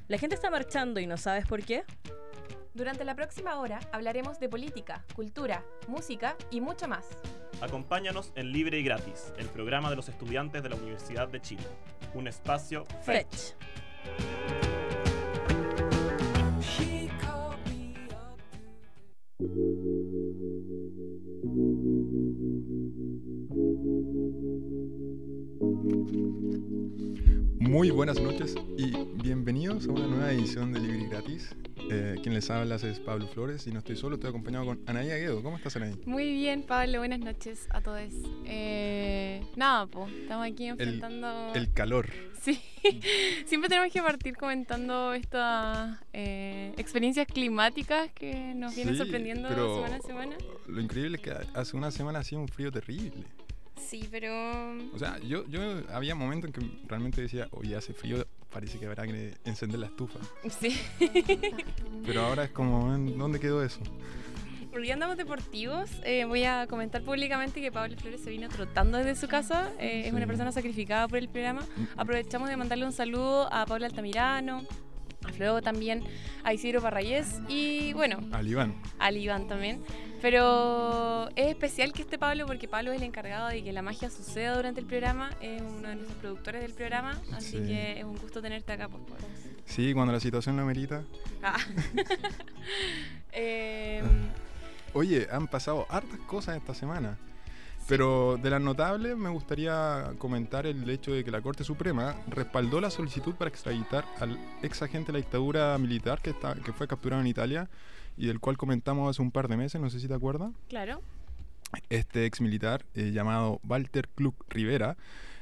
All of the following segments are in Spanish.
¿La gente está marchando y no sabes por qué? Durante la próxima hora hablaremos de política, cultura, música y mucho más. Acompáñanos en Libre y Gratis, el programa de los estudiantes de la Universidad de Chile. Un espacio Frech. Muy buenas noches y bienvenidos a una nueva edición de Libre y Gratis. Quien les habla es Pablo Flores y no estoy solo, estoy acompañado con Anaí Aguedo. ¿Cómo estás, Anaí? Muy bien, Pablo, buenas noches a todos. Estamos aquí enfrentando... El calor. Sí, siempre tenemos que partir comentando estas experiencias climáticas que nos vienen sorprendiendo semana a semana. Lo increíble es que hace una semana hacía un frío terrible. Sí, pero... O sea, yo había momentos en que realmente decía, oye, hace frío, parece que habrá que encender la estufa. Sí. Pero ahora es como, ¿dónde quedó eso? Hoy día andamos deportivos. Voy a comentar públicamente que Pablo Flores se vino trotando desde su casa. Es una persona sacrificada por el programa. Aprovechamos de mandarle un saludo a Pablo Altamirano, a Flo también, a Isidro Parrayés y bueno... Al Iván también. Pero es especial que esté Pablo porque Pablo es el encargado de que la magia suceda durante el programa. Es uno de nuestros productores del programa. Así que es un gusto tenerte acá, por favor. Sí, cuando la situación lo amerita. Oye, han pasado hartas cosas esta semana. Pero de las notables me gustaría comentar el hecho de que la Corte Suprema respaldó la solicitud para extraditar al ex agente de la dictadura militar que fue capturado en Italia y del cual comentamos hace un par de meses, no sé si te acuerdas. Claro. Este ex militar llamado Walter Klug Rivera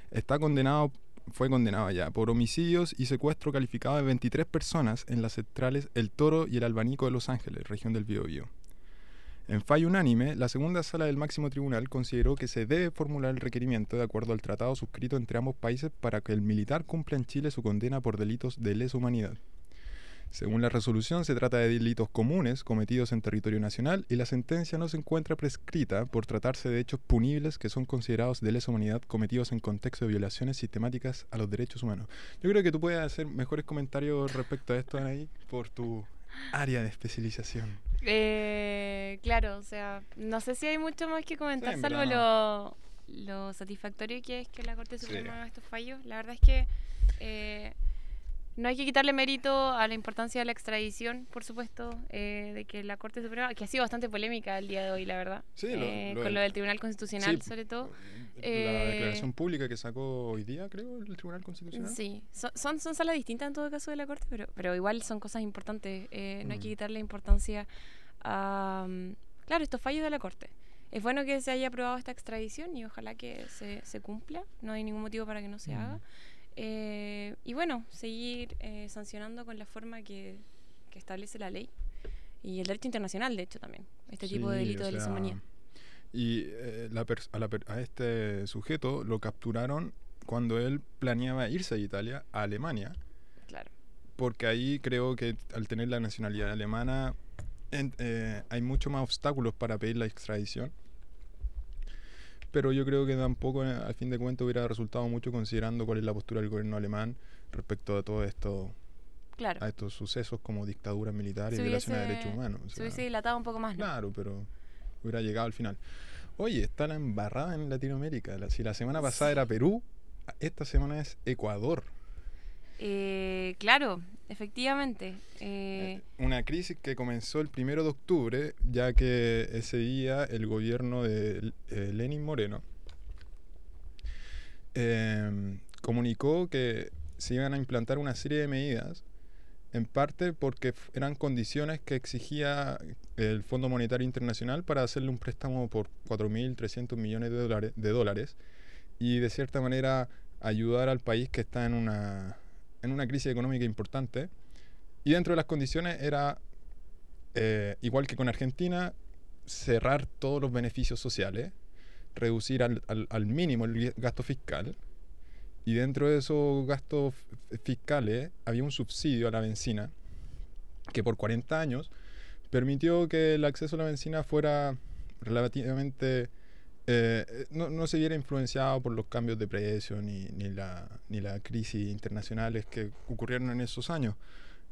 fue condenado ya por homicidios y secuestro calificado de 23 personas en las centrales El Toro y el Albanico de Los Ángeles, región del Biobío. En fallo unánime, la segunda sala del máximo tribunal consideró que se debe formular el requerimiento de acuerdo al tratado suscrito entre ambos países para que el militar cumpla en Chile su condena por delitos de lesa humanidad. Según la resolución, se trata de delitos comunes cometidos en territorio nacional y la sentencia no se encuentra prescrita por tratarse de hechos punibles que son considerados de lesa humanidad cometidos en contexto de violaciones sistemáticas a los derechos humanos. Yo creo que tú puedes hacer mejores comentarios respecto a esto, Anaí, por tu área de especialización. Claro, o sea, no sé si hay mucho más que comentar, sí, salvo lo satisfactorio que es que la Corte Suprema haga estos fallos. La verdad es que no hay que quitarle mérito a la importancia de la extradición, por supuesto, de que la Corte Suprema, que ha sido bastante polémica el día de hoy, la verdad, sí, con lo del Tribunal Constitucional, sobre todo. La declaración pública que sacó hoy día, creo, el Tribunal Constitucional. Sí, son salas distintas en todo caso de la Corte, pero igual son cosas importantes. No hay que quitarle importancia a, claro, estos fallos de la Corte. Es bueno que se haya aprobado esta extradición y ojalá que se cumpla. No hay ningún motivo para que no se haga. Y bueno, seguir sancionando con la forma que establece la ley y el derecho internacional, de hecho, también. Este tipo de delito de lesa humanidad. Y a este sujeto lo capturaron cuando él planeaba irse a Italia, a Alemania. Claro. Porque ahí creo que al tener la nacionalidad alemana hay mucho más obstáculos para pedir la extradición. Pero yo creo que tampoco, al fin de cuentas, hubiera resultado mucho considerando cuál es la postura del gobierno alemán respecto a todo esto, claro, a estos sucesos como dictaduras militares y violaciones de derechos humanos. Se hubiese dilatado un poco más, ¿no? Claro, pero hubiera llegado al final. Oye, está la embarrada en Latinoamérica. Si la semana pasada era Perú, esta semana es Ecuador. Claro, efectivamente. Una crisis que comenzó el 1 de octubre, ya que ese día el gobierno de Lenín Moreno comunicó que se iban a implantar una serie de medidas, en parte porque eran condiciones que exigía el Fondo Monetario Internacional para hacerle un préstamo por 4.300 millones de dólares y de cierta manera ayudar al país que está en una crisis económica importante. Y dentro de las condiciones era, igual que con Argentina, cerrar todos los beneficios sociales, reducir al mínimo el gasto fiscal, y dentro de esos gastos fiscales había un subsidio a la benzina que por 40 años permitió que el acceso a la benzina fuera relativamente... no se viera influenciado por los cambios de precio ni la crisis internacionales que ocurrieron en esos años.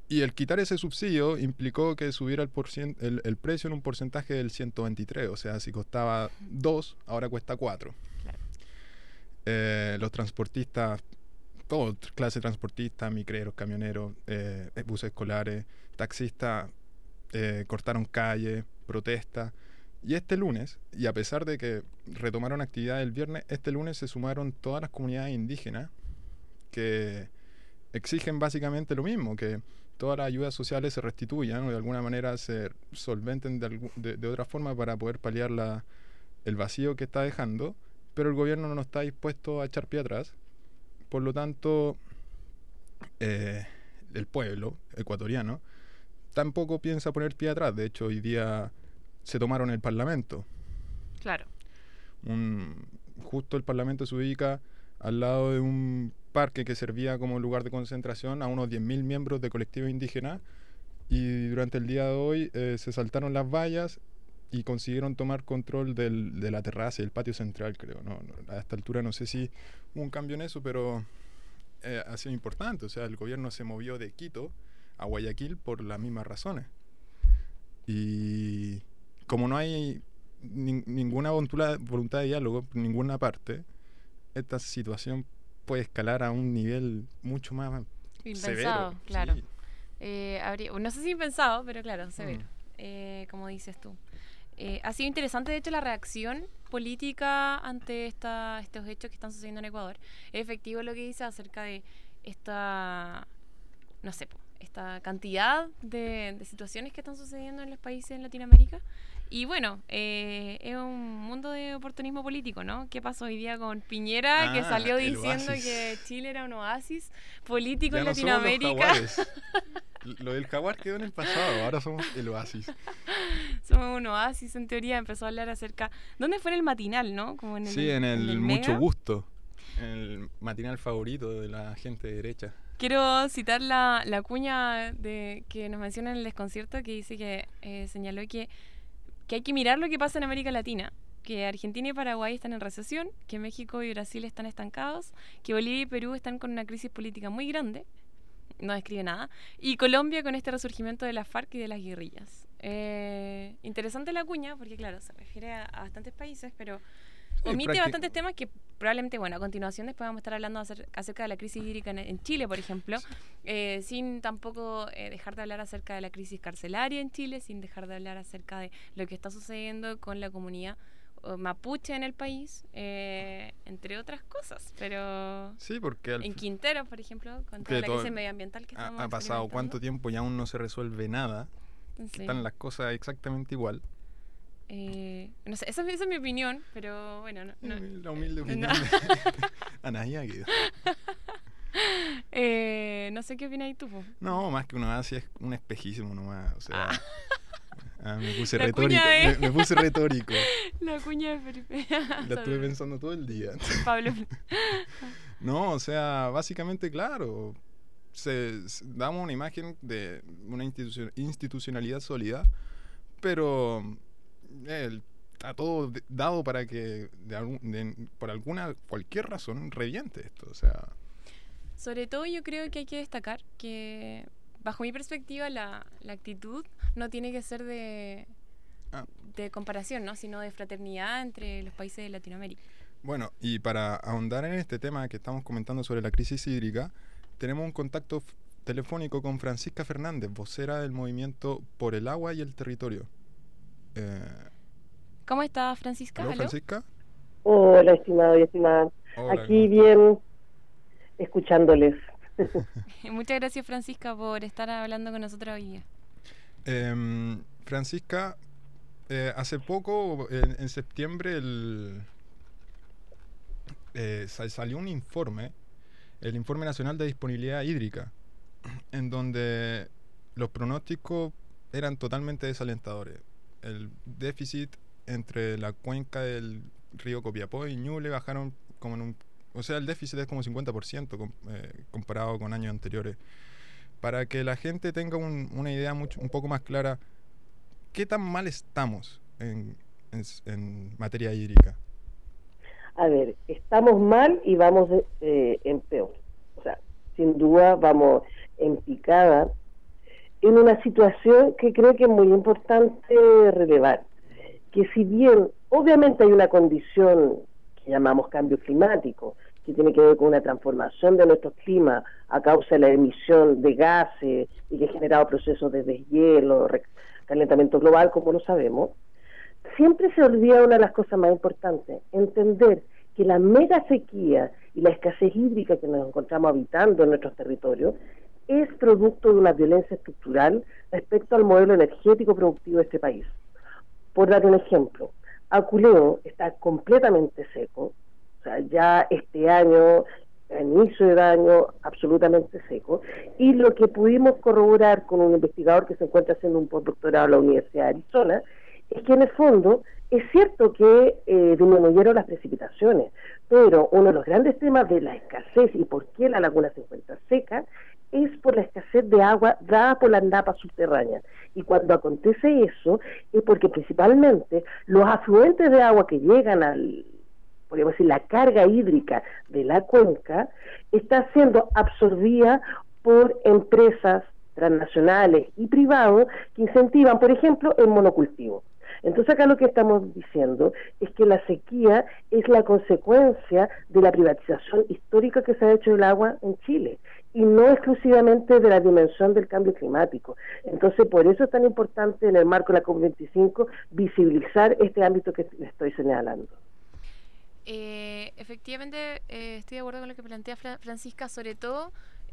Y el quitar ese subsidio implicó que subiera el precio en un porcentaje del 123. O sea, si costaba 2, ahora cuesta 4. Claro. Los transportistas, todo clase de transportistas, micreros, camioneros, buses escolares, taxistas, cortaron calles, protestas. Y este lunes, y a pesar de que retomaron actividad el viernes, este lunes se sumaron todas las comunidades indígenas que exigen básicamente lo mismo, que todas las ayudas sociales se restituyan o de alguna manera se solventen de otra forma para poder paliar el vacío que está dejando, pero el gobierno no está dispuesto a echar pie atrás. Por lo tanto, el pueblo ecuatoriano tampoco piensa poner pie atrás. De hecho, hoy día se tomaron el Parlamento. Claro. Justo el Parlamento se ubica al lado de un parque que servía como lugar de concentración a unos 10.000 miembros de colectivos indígenas, y durante el día de hoy se saltaron las vallas y consiguieron tomar control de la terraza y el patio central, creo. A esta altura no sé si hubo un cambio en eso, pero ha sido importante. O sea, el gobierno se movió de Quito a Guayaquil por las mismas razones. Y como no hay ninguna voluntad de diálogo por ninguna parte, esta situación puede escalar a un nivel mucho más Impensado, severo. claro. Sí. No sé si impensado, pero claro, severo, como dices tú. Ha sido interesante, de hecho, la reacción política ante estos hechos que están sucediendo en Ecuador. Es efectivo lo que dice acerca de esta, no sé, esta cantidad de situaciones que están sucediendo en los países en Latinoamérica. Y bueno, es un mundo de oportunismo político, ¿no? ¿Qué pasó hoy día con Piñera, que salió diciendo que Chile era un oasis político Ya en no somos Latinoamérica? los jaguares. Lo del jaguar quedó en el pasado, ahora somos el oasis. Somos un oasis, en teoría. Empezó a hablar acerca... ¿Dónde fue en el matinal, no? Como en Sí, en el Mucho Mega. Gusto, el matinal favorito de la gente de derecha. Quiero citar la cuña que nos menciona en el desconcierto, que dice que señaló que hay que mirar lo que pasa en América Latina, que Argentina y Paraguay están en recesión, que México y Brasil están estancados, que Bolivia y Perú están con una crisis política muy grande, no describe nada, y Colombia con este resurgimiento de la FARC y de las guerrillas. Interesante la cuña, porque claro, se refiere a bastantes países, pero omite bastantes temas que probablemente, bueno, a continuación después vamos a estar hablando acerca de la crisis hídrica en Chile, por ejemplo, sin tampoco dejar de hablar acerca de la crisis carcelaria en Chile, sin dejar de hablar acerca de lo que está sucediendo con la comunidad mapuche en el país, entre otras cosas. Pero sí, porque en Quintero, por ejemplo, con toda la crisis medioambiental que estamos ha pasado cuánto tiempo y aún no se resuelve nada. Sí. Están las cosas exactamente igual. No sé, esa es mi opinión, pero bueno, no. La humilde opinión de Anaí Aguido. No sé qué opinas tú, po. No, más que una Asia es un espejísimo nomás. O sea, me puse La retórico. cuña Me puse retórico. La cuña de Felipe. La estuve pensando todo el día. Pablo. No, o sea, básicamente, claro, damos una imagen de una institucionalidad sólida, pero está todo dado para que por cualquier razón reviente esto. O sea, sobre todo yo creo que hay que destacar que bajo mi perspectiva la actitud no tiene que ser de comparación, ¿no? Sino de fraternidad entre los países de Latinoamérica. Bueno, y para ahondar en este tema que estamos comentando sobre la crisis hídrica, tenemos un contacto telefónico con Francisca Fernández, vocera del movimiento Por el Agua y el Territorio. ¿Cómo está, Francisca? ¿Aló, ¿Aló? Francisca? Hola, estimado y estimada. Hola, Aquí bien, escuchándoles. Muchas gracias, Francisca, por estar hablando con nosotros hoy día. Francisca, hace poco, en septiembre, salió un informe, el Informe Nacional de Disponibilidad Hídrica, en donde los pronósticos eran totalmente desalentadores. El déficit entre la cuenca del río Copiapó y Ñuble bajaron como o sea, el déficit es como 50% comparado con años anteriores. Para que la gente tenga una idea un poco más clara, ¿qué tan mal estamos en materia hídrica? A ver, estamos mal y vamos en peor. O sea, sin duda vamos en picada. en una situación que creo que es muy importante relevar, que si bien obviamente hay una condición que llamamos cambio climático, que tiene que ver con una transformación de nuestro clima a causa de la emisión de gases y que ha generado procesos de deshielo, calentamiento global, como lo sabemos, siempre se olvida una de las cosas más importantes, entender que la mega sequía y la escasez hídrica que nos encontramos habitando en nuestros territorios es producto de una violencia estructural respecto al modelo energético productivo de este país. Por dar un ejemplo, Aculeo está completamente seco, o sea, ya este año, a inicio del año, absolutamente seco, y lo que pudimos corroborar con un investigador que se encuentra haciendo un postdoctorado en la Universidad de Arizona, es que en el fondo es cierto que disminuyeron las precipitaciones, pero uno de los grandes temas de la escasez y por qué la laguna se encuentra seca es por la escasez de agua dada por las napas subterráneas. Y cuando acontece eso es porque principalmente los afluentes de agua que llegan podríamos decir, la carga hídrica de la cuenca está siendo absorbida por empresas transnacionales y privados que incentivan, por ejemplo, el monocultivo. Entonces acá lo que estamos diciendo es que la sequía es la consecuencia de la privatización histórica que se ha hecho del agua en Chile y no exclusivamente de la dimensión del cambio climático. Entonces por eso es tan importante en el marco de la COP25 visibilizar este ámbito que le estoy señalando. Efectivamente, estoy de acuerdo con lo que plantea Francisca, sobre todo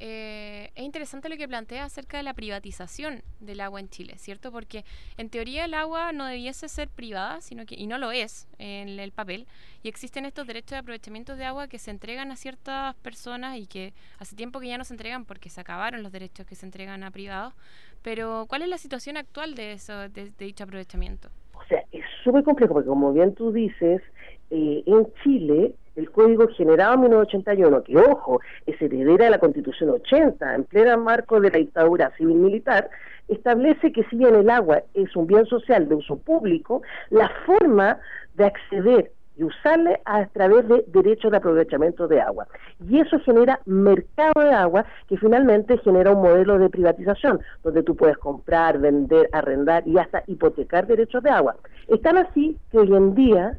es interesante lo que plantea acerca de la privatización del agua en Chile, ¿cierto? Porque en teoría el agua no debiese ser privada, y no lo es en el papel, y existen estos derechos de aprovechamiento de agua que se entregan a ciertas personas y que hace tiempo que ya no se entregan porque se acabaron los derechos que se entregan a privados, pero ¿cuál es la situación actual de dicho aprovechamiento? O sea, es súper complejo porque como bien tú dices, en Chile el Código Generado en 1981, que ojo, es heredera de la Constitución 80, en pleno marco de la dictadura civil-militar, establece que si bien el agua es un bien social de uso público, la forma de acceder y usarle a través de derechos de aprovechamiento de agua. Y eso genera mercado de agua que finalmente genera un modelo de privatización, donde tú puedes comprar, vender, arrendar y hasta hipotecar derechos de agua. Es tan así que hoy en día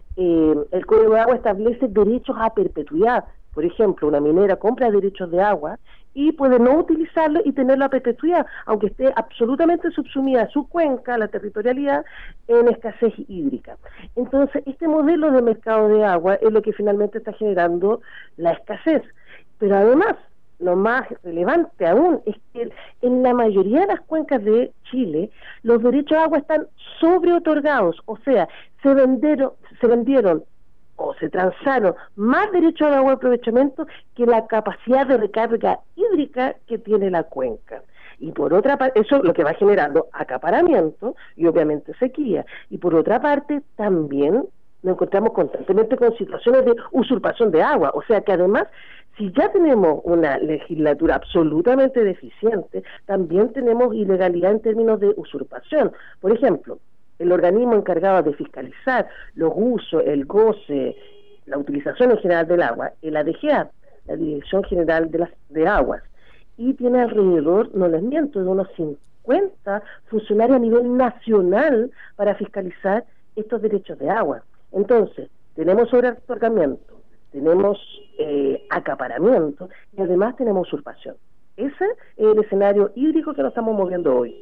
el Código de Agua establece derechos a perpetuidad. Por ejemplo, una minera compra derechos de agua y puede no utilizarlo y tenerlo a perpetuidad, aunque esté absolutamente subsumida su cuenca, la territorialidad, en escasez hídrica. Entonces, este modelo de mercado de agua es lo que finalmente está generando la escasez. Pero además, lo más relevante aún es que en la mayoría de las cuencas de Chile los derechos de agua están sobreotorgados, o sea, se vendieron o se transaron más derechos de agua de aprovechamiento que la capacidad de recarga hídrica que tiene la cuenca. Y por otra parte, eso es lo que va generando acaparamiento y obviamente sequía. Y por otra parte, también nos encontramos constantemente con situaciones de usurpación de agua. O sea que además, si ya tenemos una legislatura absolutamente deficiente, también tenemos ilegalidad en términos de usurpación. Por ejemplo, el organismo encargado de fiscalizar los usos, el goce, la utilización en general del agua, el ADGA, la Dirección General de Aguas, y tiene alrededor, no les miento, de unos 50 funcionarios a nivel nacional para fiscalizar estos derechos de agua. Entonces, tenemos sobreotorgamiento, tenemos acaparamiento y además tenemos usurpación. Ese es el escenario hídrico que nos estamos moviendo hoy.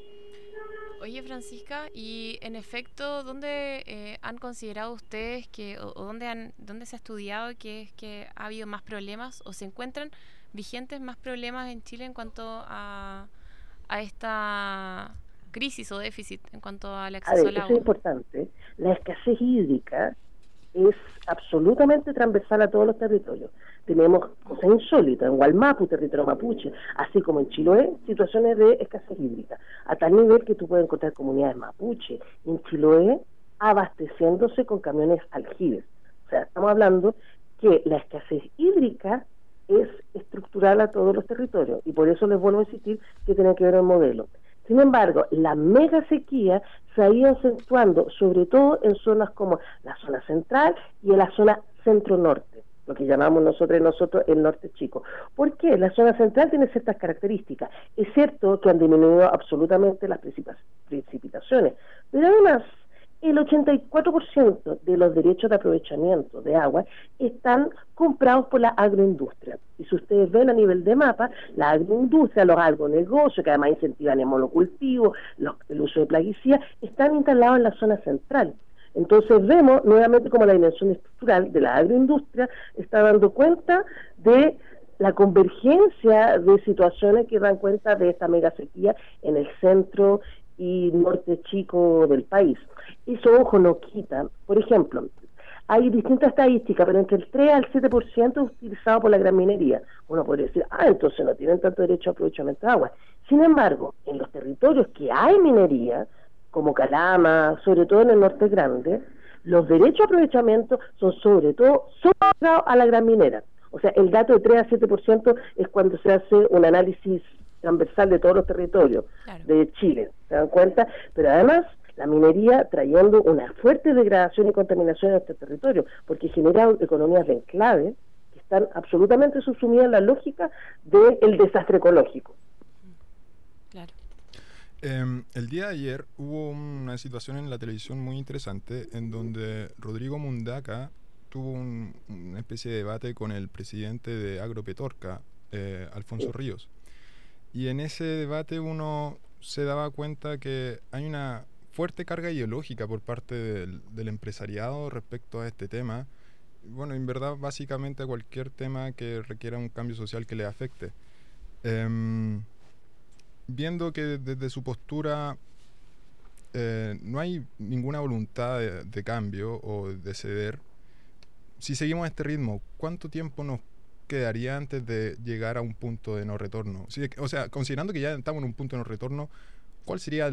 Oye, Francisca, y en efecto, ¿dónde han considerado ustedes o dónde se ha estudiado que ha habido más problemas o se encuentran vigentes más problemas en Chile en cuanto a esta crisis o déficit en cuanto al acceso al agua? Eso es importante. La escasez hídrica es absolutamente transversal a todos los territorios. Tenemos cosas insólitas, en Gualmapu, territorio mapuche, así como en Chiloé, situaciones de escasez hídrica, a tal nivel que tú puedes encontrar comunidades mapuche en Chiloé abasteciéndose con camiones aljibes. O sea, estamos hablando que la escasez hídrica es estructural a todos los territorios, y por eso les vuelvo a insistir que tiene que ver el modelo. Sin embargo, la mega sequía se ha ido acentuando, sobre todo en zonas como la zona central y en la zona centro-norte. lo que llamamos nosotros el norte chico. ¿Por qué? La zona central tiene ciertas características. Es cierto que han disminuido absolutamente las precipitaciones, pero además el 84% de los derechos de aprovechamiento de agua están comprados por la agroindustria. Y si ustedes ven a nivel de mapa, la agroindustria, los agronegocios, que además incentivan el monocultivo, el uso de plaguicidas, están instalados en la zona central. Entonces vemos nuevamente como la dimensión estructural de la agroindustria está dando cuenta de la convergencia de situaciones que dan cuenta de esta mega sequía en el centro y norte chico del país. Eso, ojo, no quita. Por ejemplo, hay distintas estadísticas, pero entre el 3 al 7% es utilizado por la gran minería. Uno podría decir, entonces no tienen tanto derecho a aprovechamiento de agua. Sin embargo, en los territorios que hay minería, como Calama, sobre todo en el norte grande, los derechos de aprovechamiento son sobre todo asociados a la gran minera. O sea, el dato de 3 a 7% es cuando se hace un análisis transversal de todos los territorios de Chile, ¿se dan cuenta? Pero además, la minería trayendo una fuerte degradación y contaminación en este territorio, porque genera economías de enclave que están absolutamente subsumidas en la lógica del desastre ecológico. Claro. El día de ayer hubo una situación en la televisión muy interesante en donde Rodrigo Mundaca tuvo una especie de debate con el presidente de Agropetorca, Alfonso Ríos. Y en ese debate uno se daba cuenta que hay una fuerte carga ideológica por parte del empresariado respecto a este tema. Bueno, en verdad, básicamente a cualquier tema que requiera un cambio social que le afecte. Viendo que desde su postura no hay ninguna voluntad de cambio o de ceder, si seguimos este ritmo, ¿cuánto tiempo nos quedaría antes de llegar a un punto de no retorno? O sea, considerando que ya estamos en un punto de no retorno, ¿cuál sería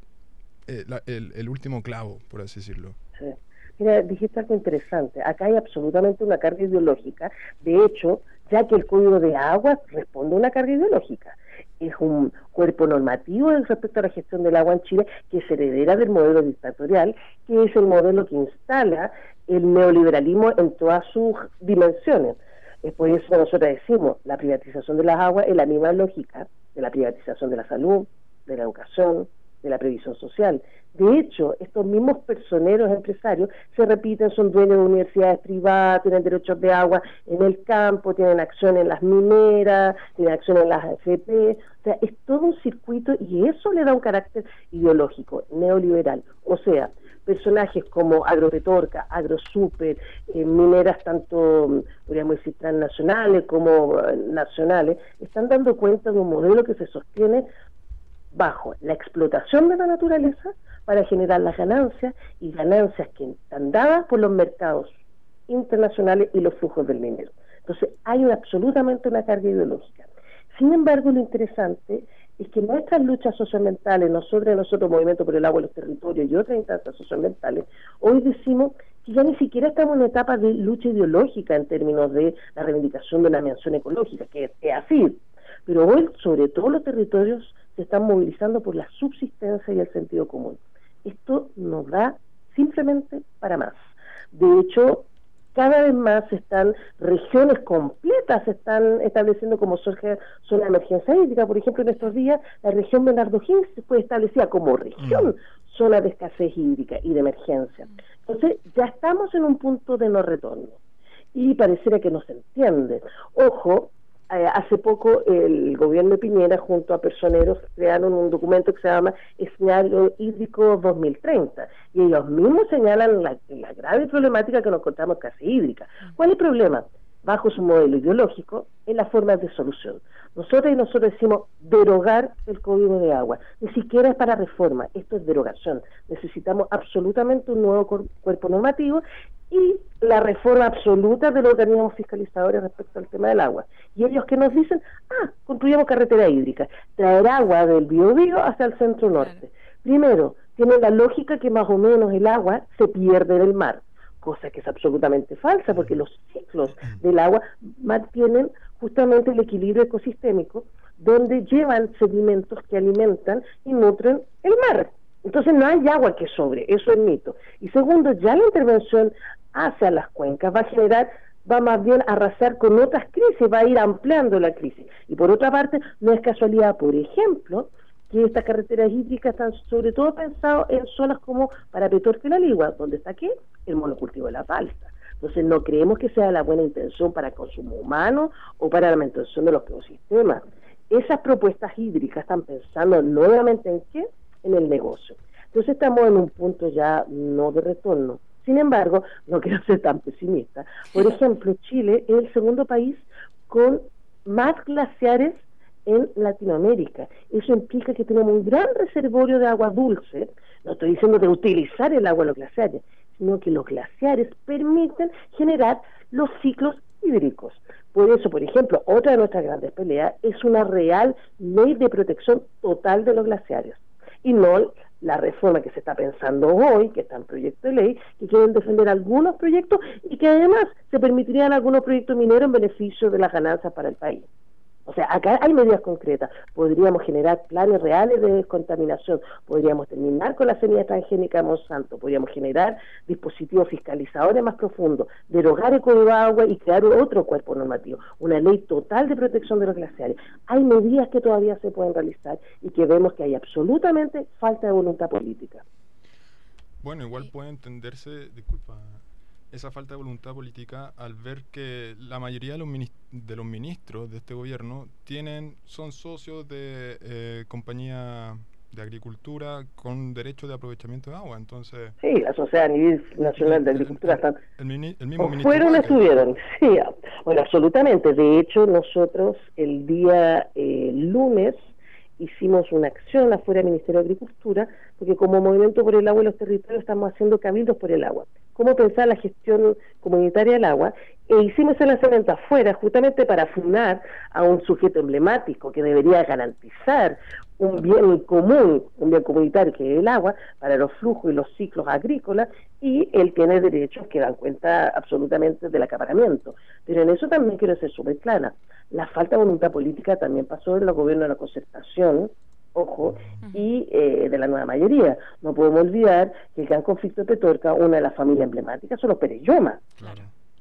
el último clavo, por así decirlo? Sí. Mira, dijiste algo interesante. Acá hay absolutamente una carga ideológica. De hecho, ya que el Código de Agua responde a una carga ideológica. Es un cuerpo normativo respecto a la gestión del agua en Chile que es heredera del modelo dictatorial, que es el modelo que instala el neoliberalismo en todas sus dimensiones. Es por eso que nosotros decimos, la privatización de las aguas es la misma lógica de la privatización de la salud, de la educación, de la previsión social. De hecho, estos mismos personeros empresarios se repiten, son dueños de universidades privadas, tienen derechos de agua en el campo, tienen acción en las mineras, tienen acción en las AFP. O sea, es todo un circuito y eso le da un carácter ideológico, neoliberal. O sea, personajes como Agropetorca, Agrosuper, mineras tanto, podríamos decir, transnacionales como nacionales, están dando cuenta de un modelo que se sostiene bajo la explotación de la naturaleza para generar las ganancias, y ganancias que están dadas por los mercados internacionales y los flujos del dinero. Entonces hay absolutamente una carga ideológica. Sin embargo, lo interesante es que nuestras luchas socioambientales, nosotros Movimiento por el Agua y los Territorios y otras instancias socioambientales, hoy decimos que ya ni siquiera estamos en etapa de lucha ideológica en términos de la reivindicación de una mención ecológica, que es así, pero hoy sobre todo los territorios se están movilizando por la subsistencia y el sentido común. Esto nos da simplemente para más. De hecho, cada vez más regiones completas se están estableciendo como zona de emergencia hídrica. Por ejemplo, en estos días, la región Bernardo Higgins fue establecida como región zona de escasez hídrica y de emergencia. Entonces, ya estamos en un punto de no retorno. Y pareciera que no se entiende. Ojo, hace poco el gobierno de Piñera junto a personeros crearon un documento que se llama Escenario Hídrico 2030 y ellos mismos señalan la grave problemática que nos encontramos en escasez hídrica. ¿Cuál es el problema? Bajo su modelo ideológico, en las formas de solución. Nosotros decimos derogar el Código de Agua. Ni siquiera es para reforma, esto es derogación. Necesitamos absolutamente un nuevo cuerpo normativo y la reforma absoluta de los organismos fiscalizadores respecto al tema del agua. Y ellos que nos dicen, construyamos carretera hídrica, traer agua del Biobío hacia el centro norte. Primero, tiene la lógica que más o menos el agua se pierde en el mar, cosa que es absolutamente falsa, porque los ciclos del agua mantienen justamente el equilibrio ecosistémico, donde llevan sedimentos que alimentan y nutren el mar. Entonces no hay agua que sobre, eso es mito. Y segundo, ya la intervención hacia las cuencas va a generar va más bien a arrasar con otras crisis, va a ir ampliando la crisis. Y por otra parte, no es casualidad, por ejemplo, que estas carreteras hídricas están sobre todo pensadas en zonas como para Petorca y La Ligua, donde está ¿qué? El monocultivo de la palta. Entonces no creemos que sea la buena intención para consumo humano o para la mantención de los ecosistemas. Esas propuestas hídricas están pensando nuevamente en ¿qué? En el negocio. Entonces estamos en un punto ya no de retorno. Sin embargo, no quiero ser tan pesimista. Por ejemplo, Chile es el segundo país con más glaciares en Latinoamérica. Eso implica que tenemos un gran reservorio de agua dulce. No estoy diciendo de utilizar el agua de los glaciares, sino que los glaciares permiten generar los ciclos hídricos. Por eso, por ejemplo, otra de nuestras grandes peleas es una real ley de protección total de los glaciares, y no la reforma que se está pensando hoy, que está en proyecto de ley, que quieren defender algunos proyectos y que además se permitirían algunos proyectos mineros en beneficio de las ganancias para el país. O sea, acá hay medidas concretas. Podríamos generar planes reales de descontaminación, podríamos terminar con la semilla transgénica de Monsanto, podríamos generar dispositivos fiscalizadores más profundos, derogar el Código de Agua y crear otro cuerpo normativo, una ley total de protección de los glaciares. Hay medidas que todavía se pueden realizar y que vemos que hay absolutamente falta de voluntad política. Bueno, igual puede entenderse, disculpa, esa falta de voluntad política al ver que la mayoría de los ministros de este gobierno son socios de compañía de agricultura con derecho de aprovechamiento de agua. Entonces, sí, la Sociedad a nivel nacional de agricultura están, el mismo ministro fueron, Vázquez. estuvieron, sí, bueno, absolutamente. De hecho, nosotros el día lunes hicimos una acción afuera del Ministerio de Agricultura, porque como Movimiento por el Agua y los Territorios estamos haciendo cabildos por el agua. Cómo pensar la gestión comunitaria del agua, e hicimos ese lanzamiento afuera justamente para funar a un sujeto emblemático que debería garantizar un bien común, un bien comunitario que es el agua, para los flujos y los ciclos agrícolas, y él tiene derechos que dan cuenta absolutamente del acaparamiento. Pero en eso también quiero ser súper clara. La falta de voluntad política también pasó en los gobiernos de la concertación, ojo, y de la nueva mayoría. No podemos olvidar que el gran conflicto de Petorca, una de las familias emblemáticas, son los Pérez Lloma. Claro.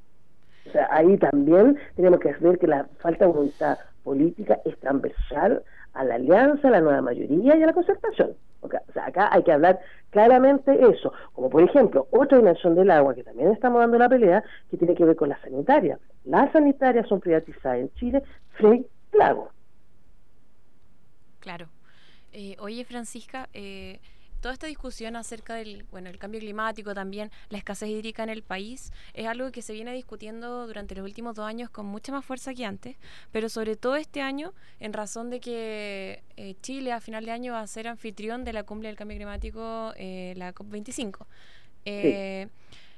O sea, ahí también tenemos que ver que la falta de voluntad política es transversal a la alianza, a la nueva mayoría y a la concertación. O sea, acá hay que hablar claramente eso. Como por ejemplo, otra dimensión del agua que también estamos dando la pelea, que tiene que ver con la sanitaria. Las sanitarias son privatizadas en Chile frente al lago. Claro. Oye, Francisca, toda esta discusión acerca del el cambio climático, también la escasez hídrica en el país, es algo que se viene discutiendo durante los últimos 2 años con mucha más fuerza que antes, pero sobre todo este año, en razón de que Chile a final de año va a ser anfitrión de la cumbre del cambio climático, la COP25. Sí.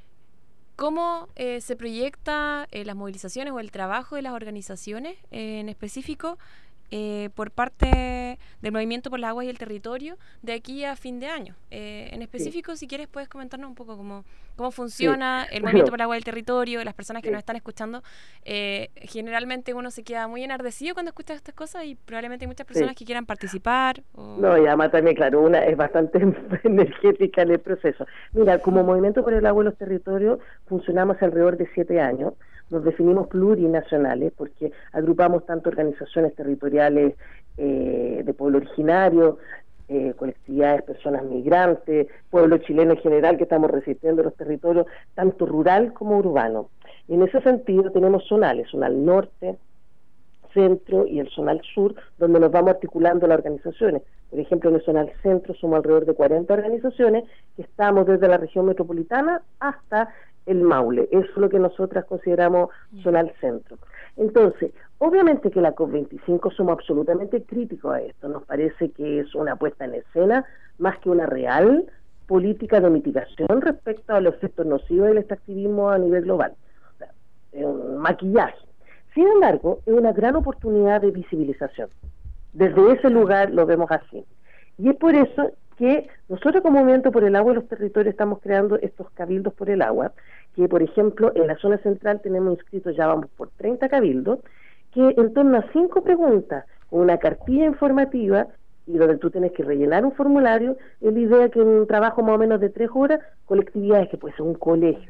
¿Cómo se proyecta las movilizaciones o el trabajo de las organizaciones en específico por parte del Movimiento por el Agua y el Territorio de aquí a fin de año? En específico, si quieres, puedes comentarnos un poco cómo funciona el Movimiento por el Agua y el Territorio, las personas que nos están escuchando. Generalmente uno se queda muy enardecido cuando escucha estas cosas y probablemente hay muchas personas que quieran participar. No, y además también, claro, una es bastante energética en el proceso. Mira, como Movimiento por el Agua y los Territorios funcionamos alrededor de 7 años. Nos definimos plurinacionales porque agrupamos tanto organizaciones territoriales de pueblo originario, colectividades, personas migrantes, pueblo chileno en general que estamos resistiendo los territorios, tanto rural como urbano. Y en ese sentido tenemos zonales, zonal norte, centro y el zonal sur, donde nos vamos articulando las organizaciones. Por ejemplo, en el zonal centro somos alrededor de 40 organizaciones que estamos desde la región metropolitana hasta el Maule. Eso es lo que nosotras consideramos zonal centro. Entonces, obviamente que la COP25 somos absolutamente críticos a esto. Nos parece que es una puesta en escena más que una real política de mitigación respecto a los efectos nocivos del extractivismo a nivel global. O sea, es un maquillaje. Sin embargo, es una gran oportunidad de visibilización. Desde ese lugar lo vemos así. Y es por eso que nosotros como Movimiento por el Agua y los Territorios estamos creando estos cabildos por el agua, que por ejemplo en la zona central tenemos inscritos, ya vamos por 30 cabildos, que en torno a 5 preguntas, con una cartilla informativa, y donde tú tienes que rellenar un formulario, es la idea que en un trabajo más o menos de 3 horas, colectividades que puede ser un colegio,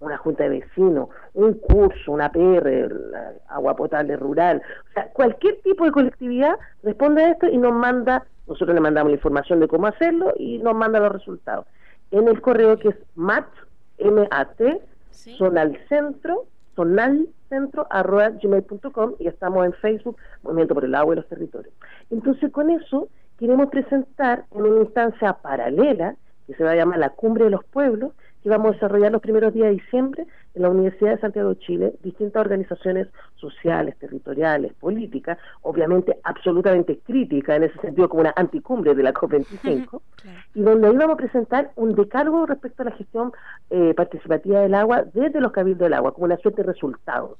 una junta de vecinos, un curso, una PR, agua potable rural, o sea, cualquier tipo de colectividad responde a esto y nosotros le mandamos la información de cómo hacerlo y nos manda los resultados. En el correo que es MAT, M-A-T, Sí. sonalcentro@gmail.com, y estamos en Facebook, Movimiento por el Agua y los Territorios. Entonces, con eso queremos presentar en una instancia paralela, que se va a llamar la Cumbre de los Pueblos, que vamos a desarrollar los primeros días de diciembre en la Universidad de Santiago de Chile, distintas organizaciones sociales, territoriales, políticas, obviamente absolutamente críticas, en ese sentido como una anticumbre de la COP25, Claro. y donde ahí vamos a presentar un decálogo respecto a la gestión participativa del agua desde los cabildos del agua, como una suerte de resultado.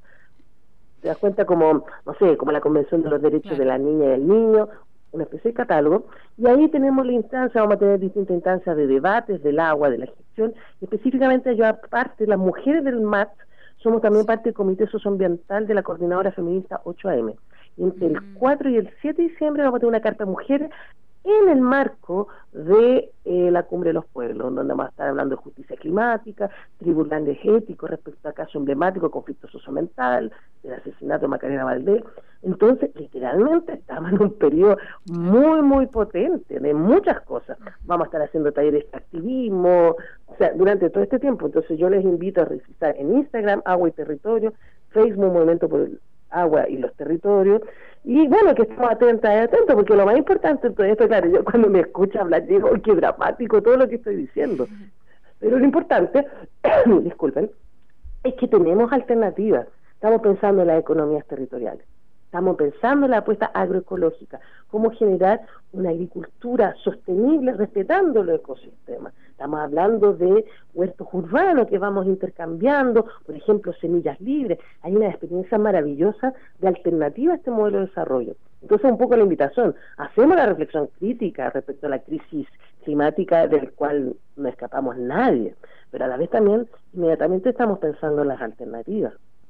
Te das cuenta como, no sé, como la Convención de los Derechos Claro. de la Niña y del Niño, una especie de catálogo, y ahí tenemos la instancia, vamos a tener distintas instancias de debates del agua, de la gestión, y específicamente yo aparte, las mujeres del MAT, somos también parte del Comité Socioambiental de la Coordinadora Feminista 8AM. Y entre el 4 y el 7 de diciembre vamos a tener una carta de mujeres en el marco de la Cumbre de los Pueblos, donde vamos a estar hablando de justicia climática, tribunales éticos respecto a caso emblemático, conflicto socioambiental, del asesinato de Macarena Valdés. Entonces, literalmente estamos en un periodo muy, muy potente de muchas cosas. Vamos a estar haciendo talleres de activismo, o sea, durante todo este tiempo. Entonces, yo les invito a revisar en Instagram, Agua y Territorio, Facebook, Movimiento por el Agua y los Territorios. Y bueno, que estemos atentas y atentos, porque lo más importante en todo esto, claro, yo cuando me escucho hablar digo, ¡ay, qué dramático todo lo que estoy diciendo! Pero lo importante, disculpen, es que tenemos alternativas. Estamos pensando en las economías territoriales, estamos pensando en la apuesta agroecológica, cómo generar una agricultura sostenible respetando los ecosistemas. Estamos hablando de huertos urbanos que vamos intercambiando, por ejemplo, semillas libres. Hay una experiencia maravillosa de alternativa a este modelo de desarrollo. Entonces, un poco la invitación, hacemos la reflexión crítica respecto a la crisis climática del cual no escapamos nadie, pero a la vez también inmediatamente estamos pensando en las alternativas.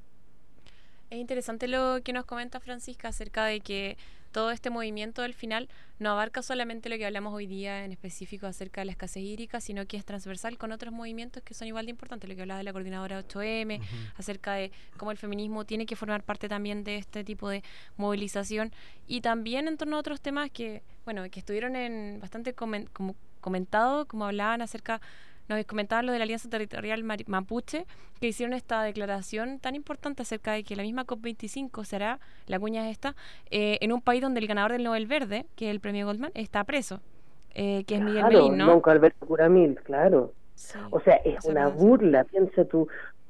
Es interesante lo que nos comenta Francisca acerca de que todo este movimiento al final no abarca solamente lo que hablamos hoy día en específico acerca de la escasez hídrica, sino que es transversal con otros movimientos que son igual de importantes, lo que hablaba de la coordinadora 8M, acerca de cómo el feminismo tiene que formar parte también de este tipo de movilización, y también en torno a otros temas que, bueno, que estuvieron en bastante comentado, como hablaban acerca. Nos comentaban lo de la Alianza Territorial Mapuche, que hicieron esta declaración tan importante acerca de que la misma COP25 será, la cuña es esta, en un país donde el ganador del Nobel Verde, que es el premio Goldman, está preso, que es Miguel Melín, ¿no? Don Alberto Curamil, claro. Sí, O sea, es se una pronuncia. burla, piensa tú,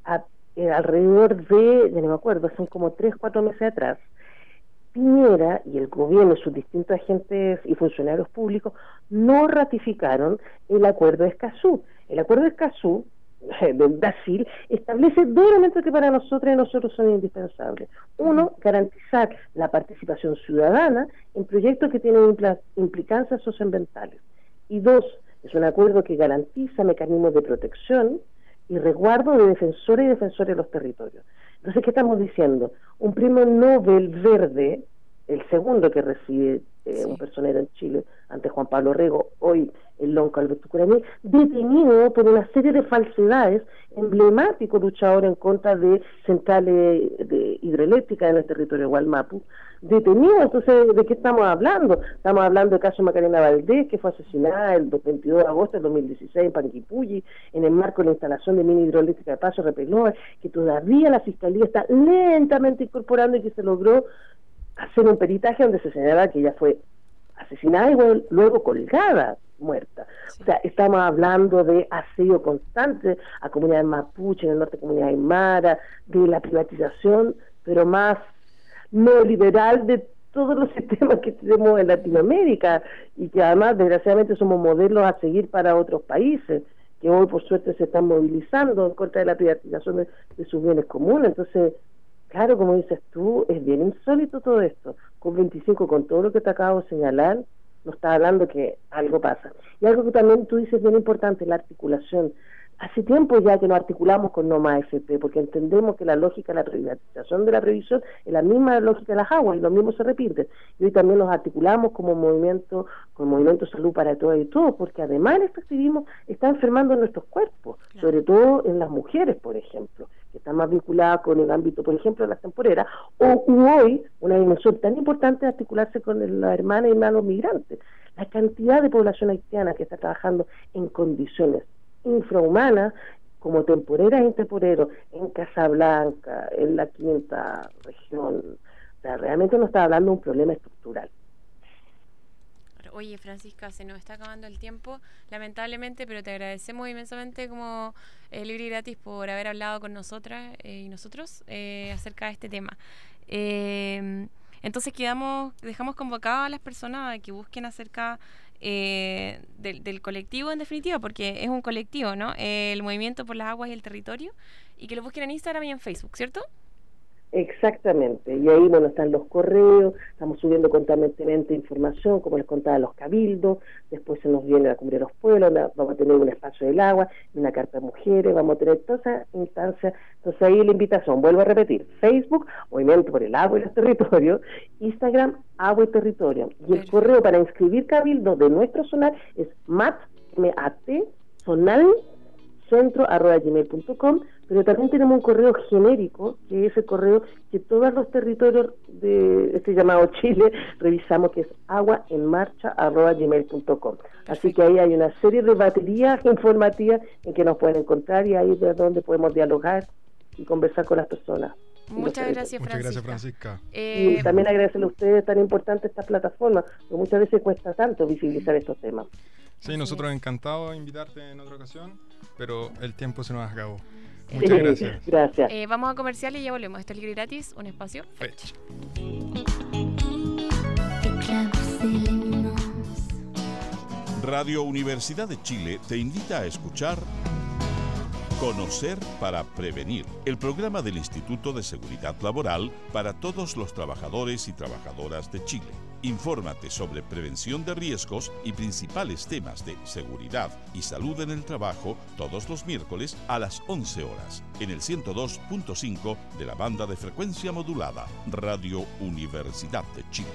alrededor de, ya no me acuerdo, son como 3-4 meses atrás, Piñera y el gobierno, sus distintos agentes y funcionarios públicos no ratificaron el acuerdo de Escazú. El acuerdo de Escazú de Brasil establece dos elementos que para nosotros y nosotros son indispensables. Uno, garantizar la participación ciudadana en proyectos que tienen implicancias socioambientales. Y dos, es un acuerdo que garantiza mecanismos de protección y resguardo de defensores y defensores de los territorios. Entonces, ¿qué estamos diciendo? Un premio Nobel verde, el segundo que recibe un personero en Chile, antes Juan Pablo Rego, hoy el lonco Alberto Curamí, detenido por una serie de falsedades, emblemático luchador en contra de centrales hidroeléctricas en el territorio de Gualmapu, detenido. Entonces, ¿de qué estamos hablando? Estamos hablando del caso de Macarena Valdés, que fue asesinada el 22 de agosto del 2016 en Panguipulli, en el marco de la instalación de mini hidroeléctrica de Paso Repelova, que todavía la Fiscalía está lentamente incorporando y que se logró hacer un peritaje donde se señala que ella fue asesinada y luego colgada, muerta. Sí. O sea, estamos hablando de asedio constante a comunidades mapuche, en el norte comunidad aymara, de la privatización, pero más neoliberal de todos los sistemas que tenemos en Latinoamérica, y que además desgraciadamente somos modelos a seguir para otros países que hoy por suerte se están movilizando en contra de la privatización de sus bienes comunes. Entonces, claro, como dices tú, es bien insólito todo esto. COP25, con todo lo que te acabo de señalar, nos está hablando que algo pasa. Y algo que también tú dices bien importante, la articulación. Hace tiempo ya que nos articulamos con No Más AFP, porque entendemos que la lógica de la privatización de la previsión es la misma lógica de las aguas y lo mismo se repite. Y hoy también nos articulamos como movimiento, con Movimiento Salud para Todas y Todos, porque además el extractivismo está enfermando nuestros cuerpos, sobre todo en las mujeres, por ejemplo, que están más vinculadas con el ámbito, por ejemplo, de las temporeras, o hoy una dimensión tan importante de articularse con las hermanas y hermanos migrantes. La cantidad de población haitiana que está trabajando en condiciones infrahumanas, como temporeras e temporeros, en Casablanca, en la quinta región. O sea, realmente nos está hablando de un problema estructural. Oye, Francisca, se nos está acabando el tiempo, lamentablemente, pero te agradecemos inmensamente como Libre y Gratis por haber hablado con nosotras y nosotros acerca de este tema. Entonces dejamos convocadas a las personas a que busquen acerca del colectivo, en definitiva, porque es un colectivo, ¿no? El Movimiento por las Aguas y el Territorio, y que lo busquen en Instagram y en Facebook, ¿cierto? Exactamente, y ahí, bueno, están los correos, estamos subiendo constantemente información, como les contaba, los cabildos, después se nos viene la Cumbre de los Pueblos, vamos a tener un espacio del agua, una carta de mujeres, vamos a tener todas esas instancias. Entonces ahí la invitación, vuelvo a repetir, Facebook, Movimiento por el Agua y los Territorios, Instagram, Agua y Territorio, y el correo para inscribir cabildos de nuestro sonar es sonalcentro@gmail.com, pero también tenemos un correo genérico, que es el correo que todos los territorios de este llamado Chile revisamos, que es aguaenmarcha@gmail.com. Así que ahí hay una serie de baterías informativas en que nos pueden encontrar, y ahí es de donde podemos dialogar y conversar con las personas. Muchas gracias, Francisca. Muchas gracias, Francisca. Y también agradecerle a ustedes, tan importante esta plataforma, porque muchas veces cuesta tanto visibilizar estos temas. Sí, nosotros encantados de invitarte en otra ocasión, pero el tiempo se nos acabó. Muchas gracias. Gracias. Vamos a comercial y ya volvemos. Esto es Libre y Gratis, un espacio Fetch. Radio Universidad de Chile te invita a escuchar Conocer para Prevenir, el programa del Instituto de Seguridad Laboral para todos los trabajadores y trabajadoras de Chile. Infórmate sobre prevención de riesgos y principales temas de seguridad y salud en el trabajo todos los miércoles a las 11 horas en el 102.5 de la banda de frecuencia modulada Radio Universidad de Chile.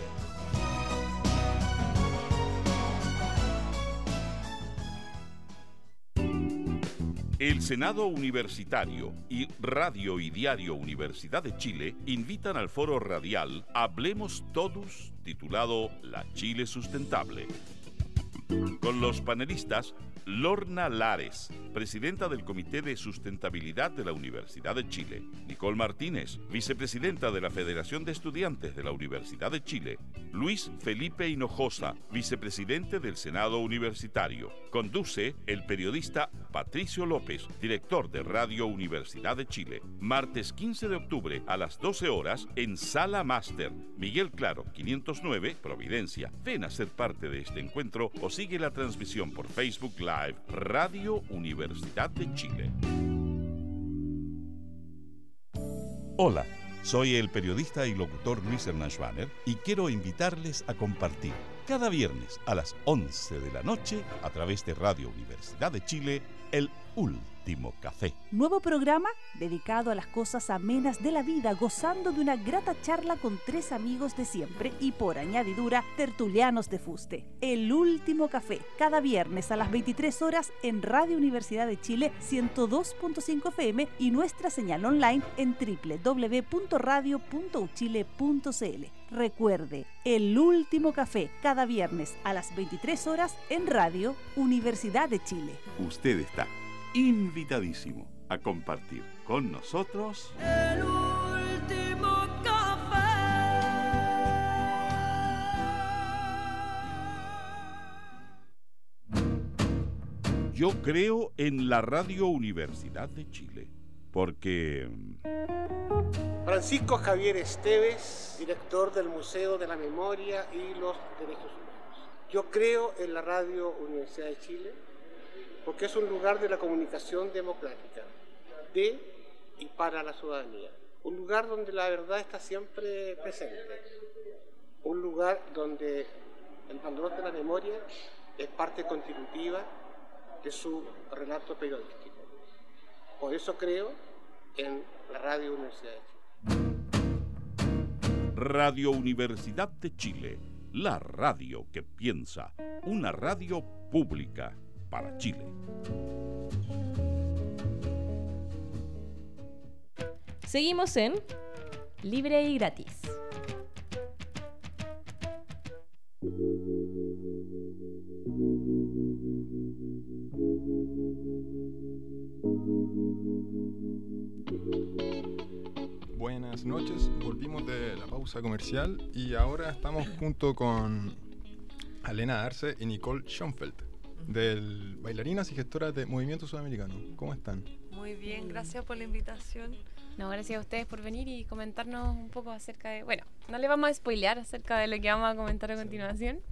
El Senado Universitario y Radio y Diario Universidad de Chile invitan al foro radial Hablemos Todos, titulado La Chile Sustentable, con los panelistas Lorna Lares, presidenta del Comité de Sustentabilidad de la Universidad de Chile; Nicole Martínez, vicepresidenta de la Federación de Estudiantes de la Universidad de Chile; Luis Felipe Hinojosa, vicepresidente del Senado Universitario. Conduce el periodista Patricio López, director de Radio Universidad de Chile. Martes 15 de octubre a las 12 horas en Sala Máster, Miguel Claro, 509, Providencia. Ven a ser parte de este encuentro o sigue la transmisión por Facebook Live Radio Universidad de Chile. Hola, soy el periodista y locutor Luis Hernán Schwaner y quiero invitarles a compartir cada viernes a las 11 de la noche a través de Radio Universidad de Chile el Último Café. Nuevo programa dedicado a las cosas amenas de la vida, gozando de una grata charla con tres amigos de siempre y, por añadidura, tertulianos de fuste. El Último Café, cada viernes a las 23 horas en Radio Universidad de Chile 102.5 FM y nuestra señal online en www.radio.uchile.cl. Recuerde, El Último Café, cada viernes a las 23 horas en Radio Universidad de Chile. Usted está invitadísimo a compartir con nosotros El Último Café. Yo creo en la Radio Universidad de Chile, porque Francisco Javier Esteves, director del Museo de la Memoria y los Derechos Humanos. Yo creo en la Radio Universidad de Chile porque es un lugar de la comunicación democrática, de y para la ciudadanía. Un lugar donde la verdad está siempre presente. Un lugar donde el valor de la memoria es parte constitutiva de su relato periodístico. Por eso creo en la Radio Universidad de Chile. Radio Universidad de Chile, la radio que piensa, una radio pública para Chile. Seguimos en Libre y gratis. Buenas noches, volvimos de la pausa comercial y ahora estamos junto con Alena Arce y Nicole Schoenfeld, del bailarinas y gestoras de Movimiento Sudamericano. ¿Cómo están? Muy bien, gracias por la invitación. No, gracias a ustedes por venir y comentarnos un poco acerca de... Bueno, no le vamos a spoilear acerca de lo que vamos a comentar a continuación.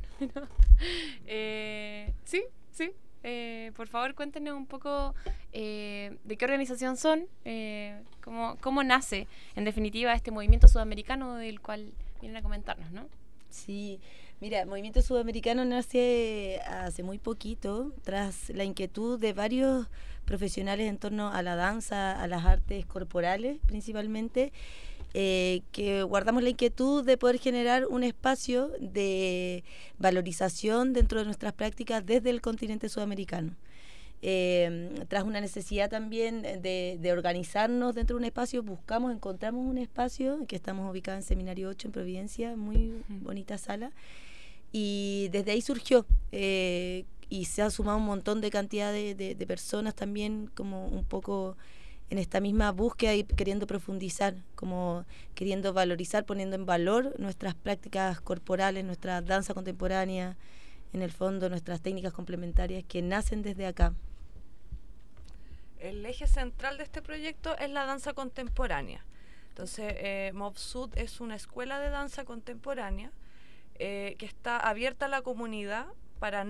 Sí. Por favor, cuéntenos un poco de qué organización son, cómo nace, en definitiva, este movimiento sudamericano del cual vienen a comentarnos, ¿no? Sí, mira, el Movimiento Sudamericano nace hace muy poquito, tras la inquietud de varios profesionales en torno a la danza, a las artes corporales principalmente, que guardamos la inquietud de poder generar un espacio de valorización dentro de nuestras prácticas desde el continente sudamericano. Tras una necesidad también de organizarnos dentro de un espacio, encontramos un espacio que estamos ubicados en Seminario 8 en Providencia, muy bonita sala, y desde ahí surgió y se ha sumado un montón de cantidad de personas también, como un poco en esta misma búsqueda y queriendo profundizar, como queriendo valorizar, poniendo en valor nuestras prácticas corporales, nuestra danza contemporánea, en el fondo nuestras técnicas complementarias que nacen desde acá. El eje central de este proyecto es la danza contemporánea. Entonces, MovSud es una escuela de danza contemporánea que está abierta a la comunidad para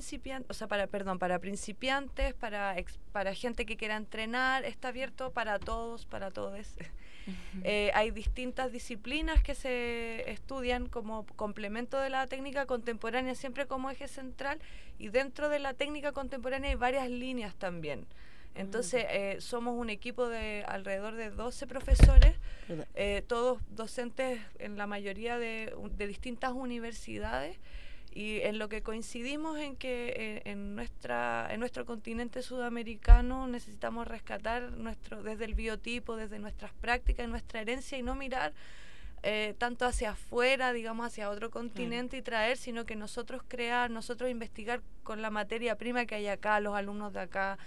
para principiantes, para gente que quiera entrenar, está abierto para todos, para todes. Hay distintas disciplinas que se estudian como complemento de la técnica contemporánea, siempre como eje central, y dentro de la técnica contemporánea hay varias líneas también. Entonces, somos un equipo de alrededor de 12 profesores, todos docentes en la mayoría de distintas universidades, y en lo que coincidimos en que en nuestro continente sudamericano necesitamos rescatar desde el biotipo, desde nuestras prácticas, nuestra herencia, y no mirar tanto hacia afuera, digamos, hacia otro continente y traer, sino que nosotros crear, nosotros investigar con la materia prima que hay acá, los alumnos de acá.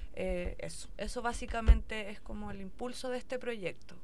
Eso básicamente es como el impulso de este proyecto.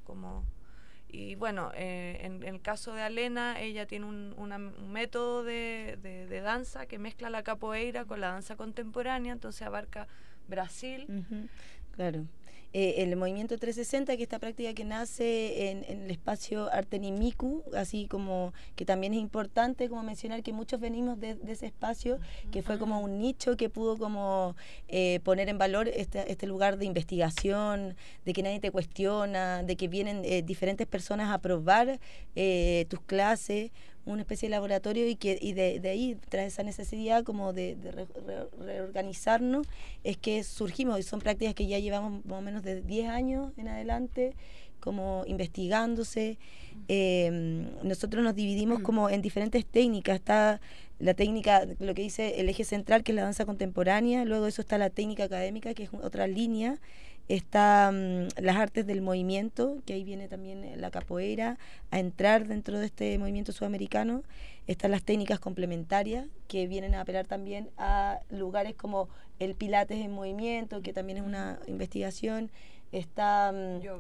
Y bueno, en el caso de Alena, ella tiene un método de danza que mezcla la capoeira con la danza contemporánea, entonces abarca Brasil. Claro. El movimiento 360, que esta práctica que nace en el espacio Artenimiku, así como que también es importante como mencionar que muchos venimos de ese espacio, que fue como un nicho que pudo como poner en valor este lugar de investigación, de que nadie te cuestiona, de que vienen diferentes personas a probar tus clases, una especie de laboratorio, y de ahí, tras esa necesidad como de reorganizarnos, es que surgimos, y son prácticas que ya llevamos más o menos de 10 años en adelante, como investigándose. Nosotros nos dividimos como en diferentes técnicas. Está la técnica, lo que dice el eje central, que es la danza contemporánea, luego de eso está la técnica académica, que es otra línea. Está las artes del movimiento, que ahí viene también la capoeira a entrar dentro de este movimiento sudamericano. Están las técnicas complementarias, que vienen a apelar también a lugares como el pilates en movimiento, que también es una investigación. Está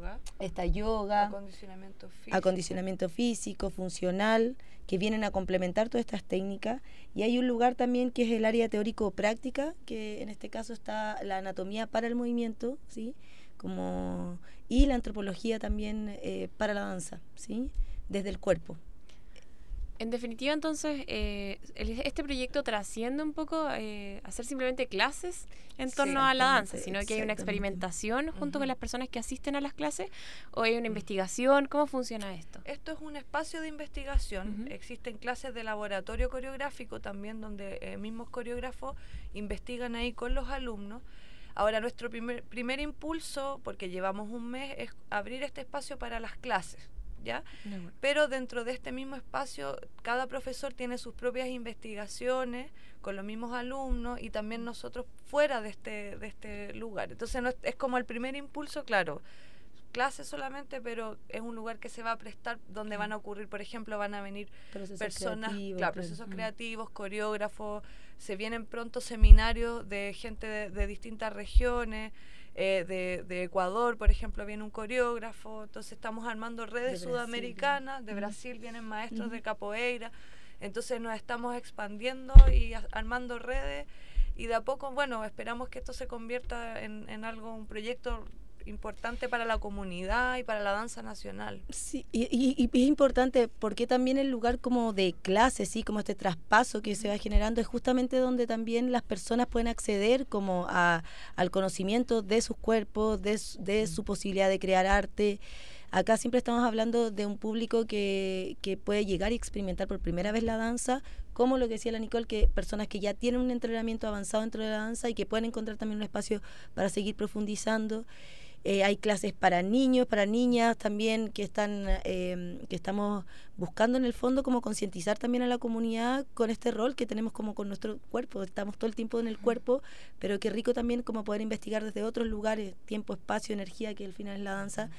yoga, acondicionamiento físico, funcional, que vienen a complementar todas estas técnicas. Y hay un lugar también que es el área teórico-práctica, que en este caso está la anatomía para el movimiento, ¿sí? Y la antropología también para la danza, ¿sí? Desde el cuerpo. En definitiva, entonces, este proyecto trasciende un poco a hacer simplemente clases en torno a la danza, sino que hay una experimentación junto con las personas que asisten a las clases, o hay una investigación. ¿Cómo funciona esto? Esto es un espacio de investigación. Existen clases de laboratorio coreográfico también, donde mismos coreógrafos investigan ahí con los alumnos. Ahora, nuestro primer impulso, porque llevamos un mes, es abrir este espacio para las clases, ¿ya? Pero dentro de este mismo espacio, cada profesor tiene sus propias investigaciones con los mismos alumnos y también nosotros fuera de este lugar. Entonces, es como el primer impulso, claro, clases solamente, pero es un lugar que se va a prestar donde van a ocurrir, por ejemplo, van a venir personas, procesos creativos, coreógrafos, se vienen pronto seminarios de gente de distintas regiones, de Ecuador, por ejemplo, viene un coreógrafo, entonces estamos armando redes sudamericanas, de Brasil vienen maestros de capoeira, entonces nos estamos expandiendo y armando redes, y de a poco, bueno, esperamos que esto se convierta en algo, un proyecto importante para la comunidad y para la danza nacional. Sí, y es importante porque también el lugar como de clase, sí, como este traspaso que se va generando, es justamente donde también las personas pueden acceder como al conocimiento de sus cuerpos, de su posibilidad de crear arte. Acá siempre estamos hablando de un público que puede llegar y experimentar por primera vez la danza, como lo que decía la Nicole, que personas que ya tienen un entrenamiento avanzado dentro de la danza y que pueden encontrar también un espacio para seguir profundizando. Hay clases para niños, para niñas también que estamos buscando en el fondo como concientizar también a la comunidad con este rol que tenemos como con nuestro cuerpo. Estamos todo el tiempo en el cuerpo, pero qué rico también como poder investigar desde otros lugares, tiempo, espacio, energía, que al final es la danza.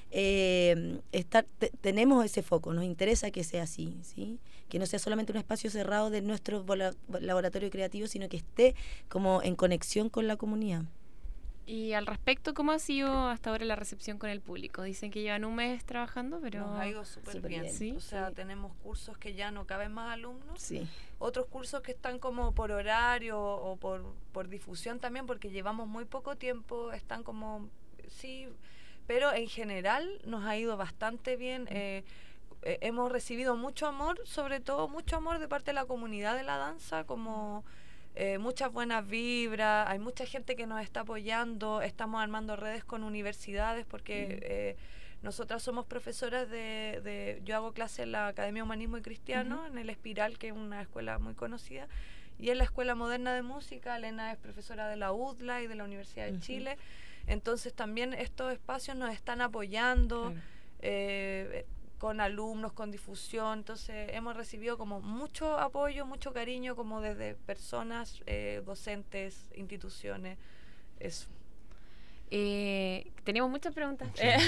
Tenemos ese foco, nos interesa que sea así, ¿sí? Que no sea solamente un espacio cerrado de nuestro laboratorio creativo, sino que esté como en conexión con la comunidad. Y al respecto, ¿cómo ha sido hasta ahora la recepción con el público? Dicen que llevan un mes trabajando, pero nos ha ido súper bien. ¿Sí? O sea, tenemos cursos que ya no caben más alumnos, sí. Otros cursos que están como por horario o por difusión también, porque llevamos muy poco tiempo, están como, sí, pero en general nos ha ido bastante bien. Hemos recibido mucho amor, sobre todo mucho amor de parte de la comunidad de la danza, como muchas buenas vibras, hay mucha gente que nos está apoyando, estamos armando redes con universidades porque nosotras somos profesoras yo hago clases en la Academia Humanismo y Cristiano, en el Espiral, que es una escuela muy conocida, y en la Escuela Moderna de Música. Elena es profesora de la UDLA y de la Universidad de Chile, entonces también estos espacios nos están apoyando, con alumnos, con difusión, entonces hemos recibido como mucho apoyo, mucho cariño, como desde personas, docentes, instituciones, eso. Tenemos muchas preguntas.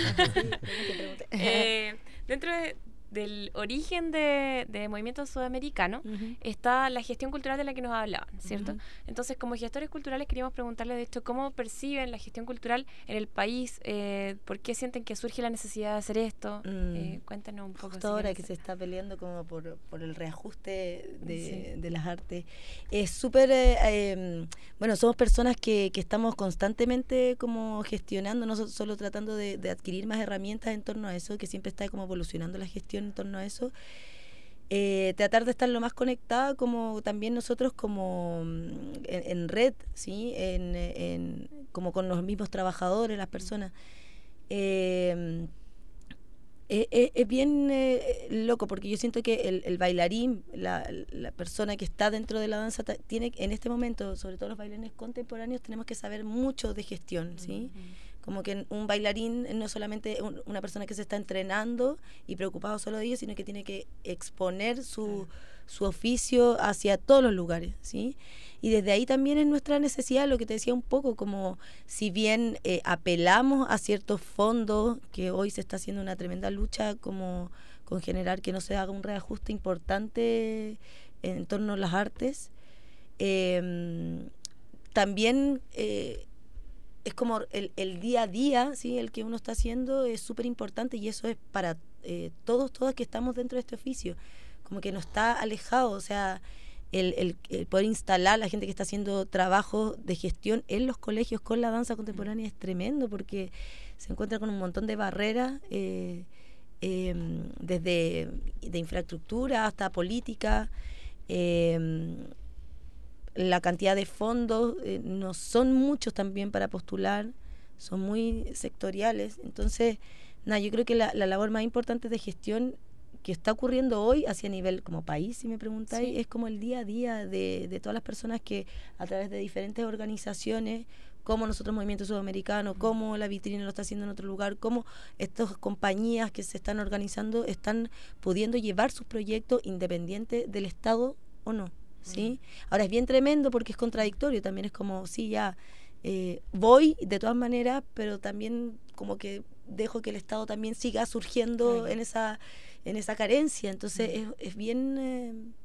Dentro del origen de movimiento sudamericano está la gestión cultural de la que nos hablaban, ¿cierto? Entonces, como gestores culturales queríamos preguntarle, de hecho, ¿cómo perciben la gestión cultural en el país? ¿Por qué sienten que surge la necesidad de hacer esto? Cuéntanos un poco. Justo ahora que se está peleando como por el reajuste de las artes. Es súper, bueno, somos personas que estamos constantemente como gestionando, no solo tratando de adquirir más herramientas en torno a eso, que siempre está como evolucionando la gestión en torno a eso, tratar de estar lo más conectada como también nosotros como en red, ¿sí? Como con los mismos trabajadores, las personas. Es bien loco porque yo siento que el bailarín, la persona que está dentro de la danza tiene en este momento, sobre todo los bailarines contemporáneos, tenemos que saber mucho de gestión, ¿sí? Como que un bailarín no es solamente una persona que se está entrenando y preocupado solo de ello, sino que tiene que exponer su oficio hacia todos los lugares, ¿sí? Y desde ahí también es nuestra necesidad, lo que te decía un poco, como si bien apelamos a ciertos fondos, que hoy se está haciendo una tremenda lucha como con generar que no se haga un reajuste importante en torno a las artes, también es como el día a día, ¿sí? El que uno está haciendo es súper importante, y eso es para todas que estamos dentro de este oficio, como que no está alejado, o sea, el poder instalar la gente que está haciendo trabajo de gestión en los colegios con la danza contemporánea es tremendo, porque se encuentra con un montón de barreras, desde de infraestructura hasta política. La cantidad de fondos no son muchos también para postular, son muy sectoriales. Entonces, yo creo que la labor más importante de gestión que está ocurriendo hoy hacia nivel como país, si me preguntáis, es como el día a día de todas las personas que a través de diferentes organizaciones cómo nosotros Movimiento Sudamericano, cómo la vitrina lo está haciendo en otro lugar, cómo estas compañías que se están organizando están pudiendo llevar sus proyectos independientes del Estado o no, ¿sí? Ahora es bien tremendo porque es contradictorio, también es como, sí, ya voy de todas maneras, pero también como que dejo que el Estado también siga surgiendo en esa carencia, entonces es bien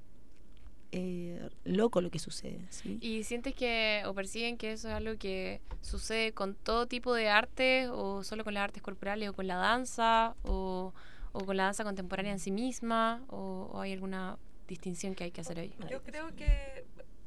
loco lo que sucede, ¿sí? ¿Y sientes que o perciben que eso es algo que sucede con todo tipo de arte o solo con las artes corporales o con la danza o con la danza contemporánea en sí misma o hay alguna distinción que hay que hacer ahí? Yo creo que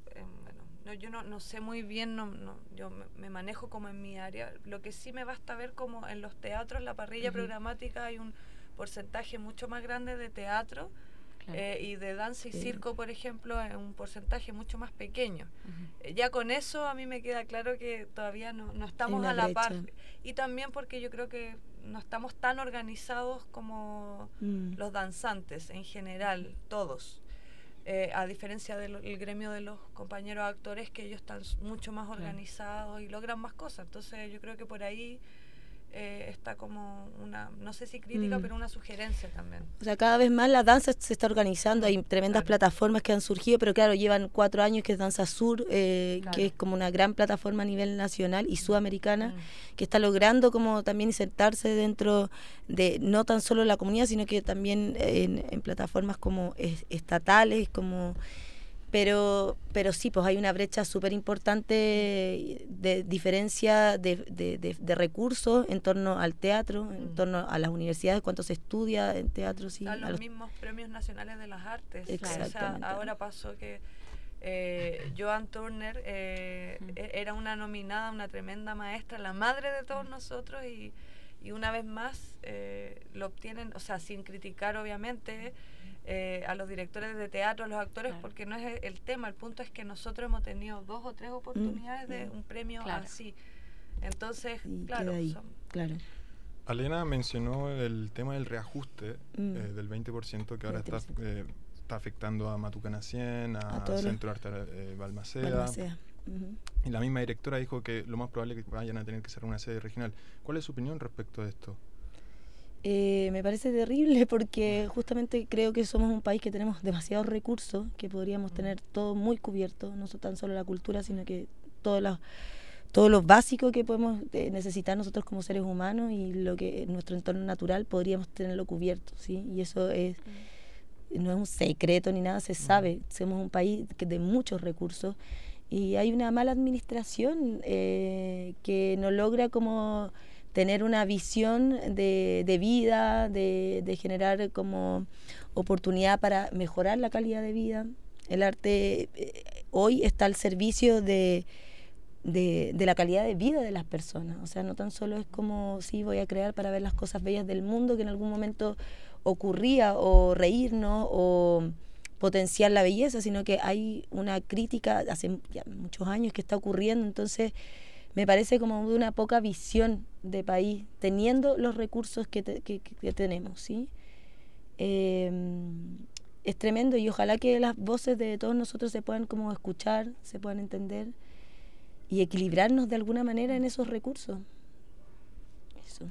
yo no sé muy bien, yo me manejo como en mi área. Lo que sí me basta ver como en los teatros, la parrilla programática, hay un porcentaje mucho más grande de teatro, y de danza y circo, por ejemplo, es un porcentaje mucho más pequeño. Ya con eso a mí me queda claro que todavía no estamos a la par. Y también porque yo creo que no estamos tan organizados como los danzantes en general, todos. A diferencia del gremio de los compañeros actores, que ellos están mucho más organizados y logran más cosas. Entonces yo creo que por ahí está como una, no sé si crítica, pero una sugerencia también. O sea, cada vez más la danza se está organizando, hay tremendas plataformas que han surgido, pero claro, llevan 4 años que es Danza Sur, que es como una gran plataforma a nivel nacional y sudamericana, que está logrando como también insertarse dentro de no tan solo la comunidad, sino que también en plataformas como estatales, como... Pero sí, pues hay una brecha súper importante de diferencia de recursos en torno al teatro, en torno a las universidades, cuánto se estudia en teatro. Sí, a los mismos premios nacionales de las artes. Exactamente. O sea, ahora pasó que Joan Turner era una nominada, una tremenda maestra, la madre de todos nosotros, y una vez más lo obtienen, o sea, sin criticar obviamente a los directores de teatro, a los actores, porque no es el tema. El punto es que nosotros hemos tenido 2 o 3 oportunidades de un premio así. Entonces, claro. Alena mencionó el tema del reajuste del 20% que ahora está afectando a Matucana 100, a Centro Arte Balmaceda. Y la misma directora dijo que lo más probable es que vayan a tener que cerrar una sede regional. ¿Cuál es su opinión respecto a esto? Me parece terrible porque justamente creo que somos un país que tenemos demasiados recursos, que podríamos tener todo muy cubierto, no tan solo la cultura, sino que todo lo básico que podemos necesitar nosotros como seres humanos, y lo que en nuestro entorno natural podríamos tenerlo cubierto, ¿sí? Y eso no es un secreto ni nada, se sabe. Somos un país de muchos recursos y hay una mala administración que no logra como tener una visión de vida, de generar como oportunidad para mejorar la calidad de vida. El arte hoy está al servicio de la calidad de vida de las personas. O sea, no tan solo es como, sí, voy a crear para ver las cosas bellas del mundo que en algún momento ocurría, o reírnos, o potenciar la belleza, sino que hay una crítica hace ya muchos años que está ocurriendo. Entonces me parece como de una poca visión de país, teniendo los recursos que tenemos, ¿sí? Es tremendo, y ojalá que las voces de todos nosotros se puedan como escuchar, se puedan entender y equilibrarnos de alguna manera en esos recursos. Eso.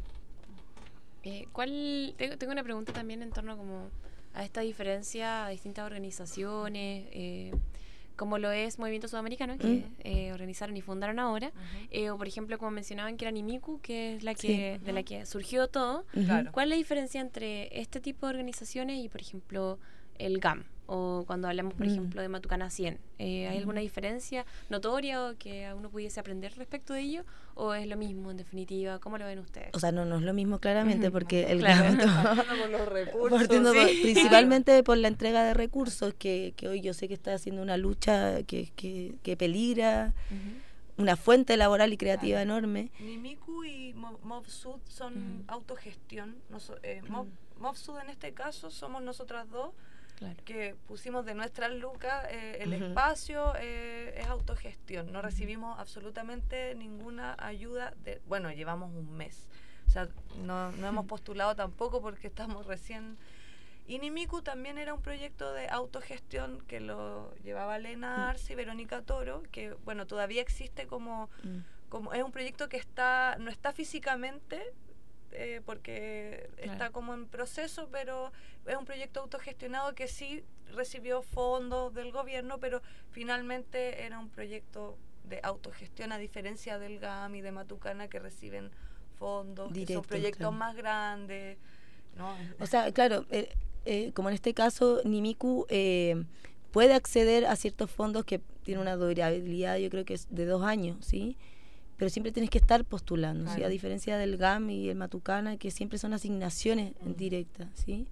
Tengo una pregunta también en torno como a esta diferencia a distintas organizaciones, como lo es Movimiento Sudamericano, que organizaron y fundaron ahora, o por ejemplo, como mencionaban, que era Nimiku, que es de la que surgió todo. ¿Cuál es la diferencia entre este tipo de organizaciones y, por ejemplo, el GAM? O cuando hablamos, por ejemplo, de Matucana 100, ¿hay alguna diferencia notoria o que uno pudiese aprender respecto de ello? ¿O es lo mismo, en definitiva? ¿Cómo lo ven ustedes? O sea, no es lo mismo claramente, porque el GAM... con los recursos, principalmente por la entrega de recursos, que hoy yo sé que está haciendo una lucha que peligra, una fuente laboral y creativa enorme. Nimiku y MovSud son autogestión. MovSud en este caso somos nosotras dos, que pusimos de nuestras lucas el espacio, es autogestión. No recibimos absolutamente ninguna ayuda. Bueno, llevamos un mes. O sea, no hemos postulado tampoco porque estamos recién... Y Nimiku también era un proyecto de autogestión que lo llevaba Lena Arce y Verónica Toro, que bueno, todavía existe como como es un proyecto que no está físicamente, porque está como en proceso, pero es un proyecto autogestionado que sí recibió fondos del gobierno, pero finalmente era un proyecto de autogestión, a diferencia del GAM y de Matucana, que reciben fondos, que son proyectos más grandes, ¿no? O sea, claro, como en este caso, Nimiku puede acceder a ciertos fondos que tienen una durabilidad, yo creo que es de 2 años, ¿sí? Pero siempre tienes que estar postulando, ¿sí? A diferencia del GAM y el Matucana, que siempre son asignaciones directas, ¿sí?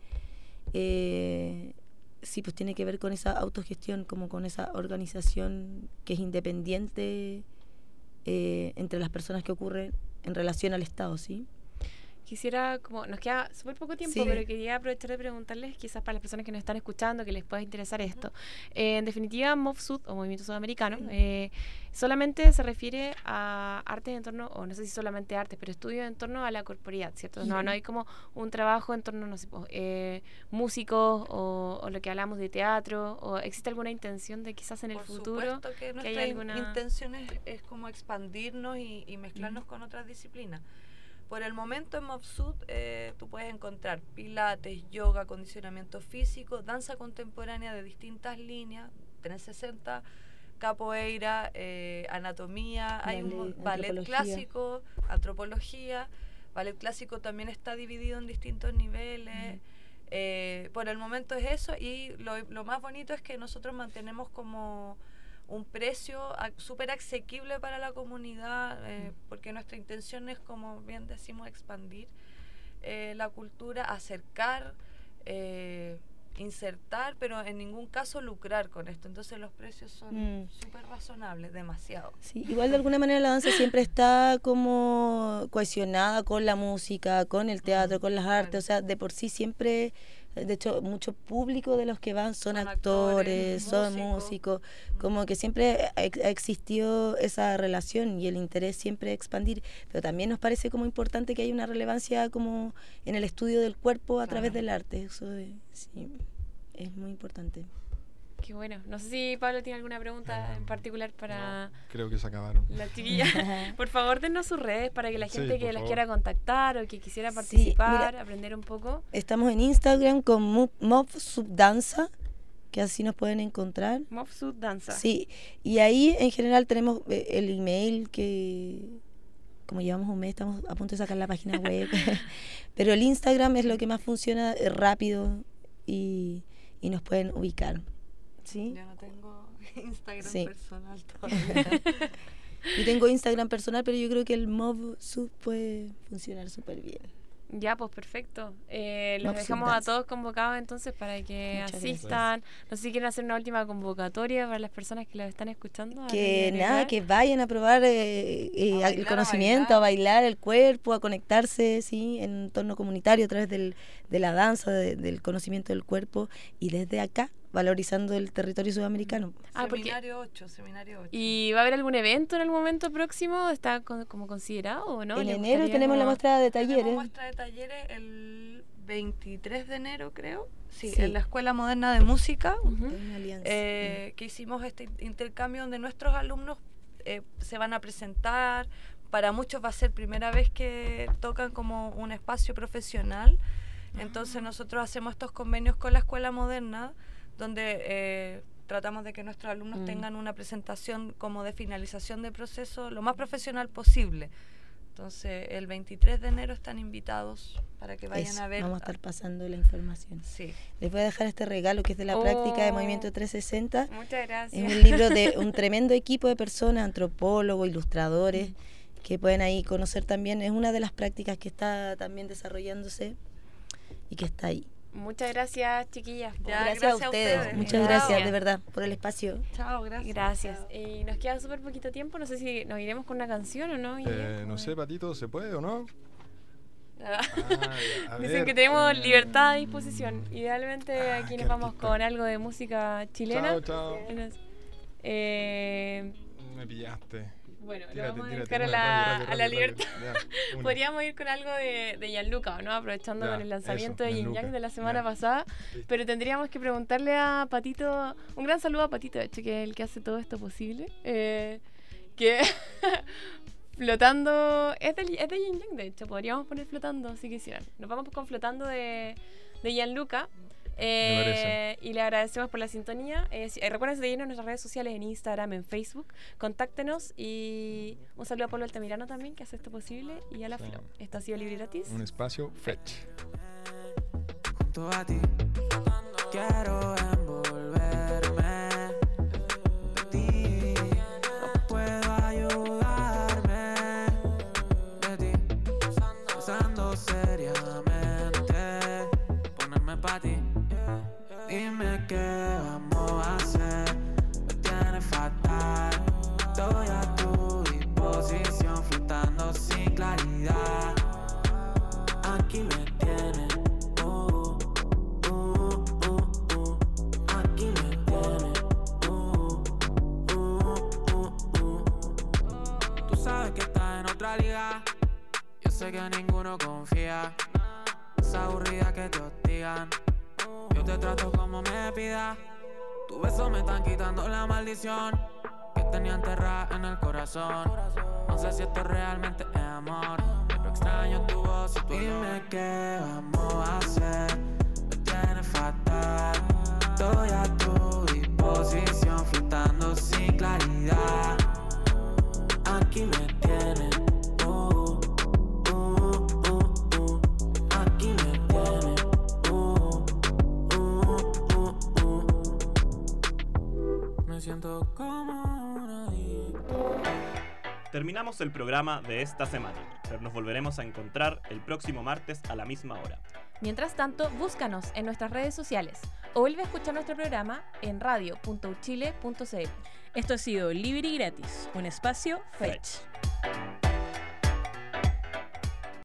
Sí, pues tiene que ver con esa autogestión, como con esa organización que es independiente entre las personas que ocurren en relación al Estado, ¿sí? Quisiera, como nos queda súper poco tiempo, pero quería aprovechar de preguntarles, quizás para las personas que nos están escuchando, que les pueda interesar esto. En definitiva, MovSud, o Movimiento Sudamericano, solamente se refiere a artes en torno, o no sé si solamente artes, pero estudios en torno a la corporeidad, ¿cierto? No hay como un trabajo en torno, no sé, músicos o lo que hablamos de teatro, o existe alguna intención de quizás en el futuro. Por supuesto que nuestra intención es como expandirnos y mezclarnos con otras disciplinas. Por el momento en MovSud tú puedes encontrar pilates, yoga, acondicionamiento físico, danza contemporánea de distintas líneas, 360, capoeira, anatomía, hay un ballet clásico, antropología. Ballet clásico también está dividido en distintos niveles. Por el momento es eso, y lo más bonito es que nosotros mantenemos como un precio súper asequible para la comunidad, porque nuestra intención es, como bien decimos, expandir la cultura, acercar, insertar, pero en ningún caso lucrar con esto. Entonces los precios son súper razonables, demasiado. Sí, igual de alguna manera la danza siempre está como cohesionada con la música, con el teatro, con las artes, o sea, de por sí siempre... De hecho, mucho público de los que van son actores, son músicos, como que siempre ha existido esa relación y el interés siempre expandir, pero también nos parece como importante que haya una relevancia como en el estudio del cuerpo a través del arte. Eso sí, es muy importante. Qué bueno. No sé si Pablo tiene alguna pregunta en particular para... No, creo que se acabaron. La chiquilla. Por favor, dennos sus redes para que la gente que las quiera contactar o que quisiera participar, aprender un poco. Estamos en Instagram con MovSud Danza, que así nos pueden encontrar. MovSud Danza. Sí, y ahí en general tenemos el email que... Como llevamos un mes, estamos a punto de sacar la página web. Pero el Instagram es lo que más funciona rápido y nos pueden ubicar. ¿Sí? Yo no tengo Instagram personal todavía. Yo tengo Instagram personal, pero yo creo que el MovSud puede funcionar súper bien. Ya, pues perfecto. Los dejamos a todos convocados entonces para que asistan. No sé si quieren hacer una última convocatoria para las personas que las están escuchando. Que vayan a probar el conocimiento, a bailar el cuerpo, a conectarse, ¿sí? En un entorno comunitario a través de la danza, del conocimiento del cuerpo, y desde acá valorizando el territorio sudamericano. Seminario 8. ¿Y va a haber algún evento en el momento próximo? ¿Está como considerado o no? En enero tenemos la muestra de talleres. Tenemos muestra de talleres el 23 de enero, creo. Sí, en la Escuela Moderna de Música, que hicimos este intercambio donde nuestros alumnos se van a presentar. Para muchos va a ser primera vez que tocan como un espacio profesional. Entonces nosotros hacemos estos convenios con la Escuela Moderna, donde tratamos de que nuestros alumnos tengan una presentación como de finalización de proceso lo más profesional posible. Entonces, el 23 de enero están invitados para que vayan a ver. Vamos a estar pasando la información. Sí. Les voy a dejar este regalo que es de la práctica de Movimiento 360. Muchas gracias. Es un libro de un tremendo equipo de personas, antropólogos, ilustradores, que pueden ahí conocer también. Es una de las prácticas que está también desarrollándose y que está ahí. Muchas gracias, chiquillas. Gracias a ustedes. Muchas gracias, de verdad, por el espacio. Chao, gracias. Gracias. Y nos queda súper poquito tiempo. No sé si nos iremos con una canción o no. No sé, Patito, ¿se puede o no? Dicen que tenemos libertad a disposición. Idealmente aquí nos vamos con algo de música chilena. Chao. Me pillaste. Bueno, lo vamos a dejar a la libertad. Podríamos ir con algo de Gianluca, ¿no? Aprovechando con el lanzamiento de Yin Yang de la semana pasada. Pero tendríamos que preguntarle a Patito, un gran saludo a Patito, de hecho, que es el que hace todo esto posible. Que Flotando, es de Yin Yang, de hecho, podríamos poner Flotando si quisieran. Nos vamos con Flotando de Gianluca. Y le agradecemos por la sintonía. Recuerden seguirnos en nuestras redes sociales, en Instagram, en Facebook. Contáctenos y un saludo a Pablo Altamirano también, que hace esto posible, y a la Flo. Esto ha sido Libre y Gratis. Un espacio Fetch. Junto a ti quiero envolverme de ti, no puedo ayudarme de ti, pensando seriamente ponerme pa' ti. Dime qué vamos a hacer, me tienes fatal, estoy a tu disposición flotando sin claridad, aquí me tienes. Sabes que estás en otra liga, yo sé que ninguno confía, es aburrida que te hostigan, yo te trato como me pidas, tus besos me están quitando la maldición que tenía enterrada en el corazón, no sé si esto realmente es amor, pero extraño tu voz y tu olor. Dime qué vamos a hacer, me tienes fatal, estoy a tu disposición flotando sin claridad. Aquí me tienes, aquí me tienes, me siento como una adicto. Terminamos el programa de esta semana, pero nos volveremos a encontrar el próximo martes a la misma hora. Mientras tanto, búscanos en nuestras redes sociales o vuelve a escuchar nuestro programa en radio.uchile.cl. Esto ha sido Libre y Gratis, un espacio Fetch.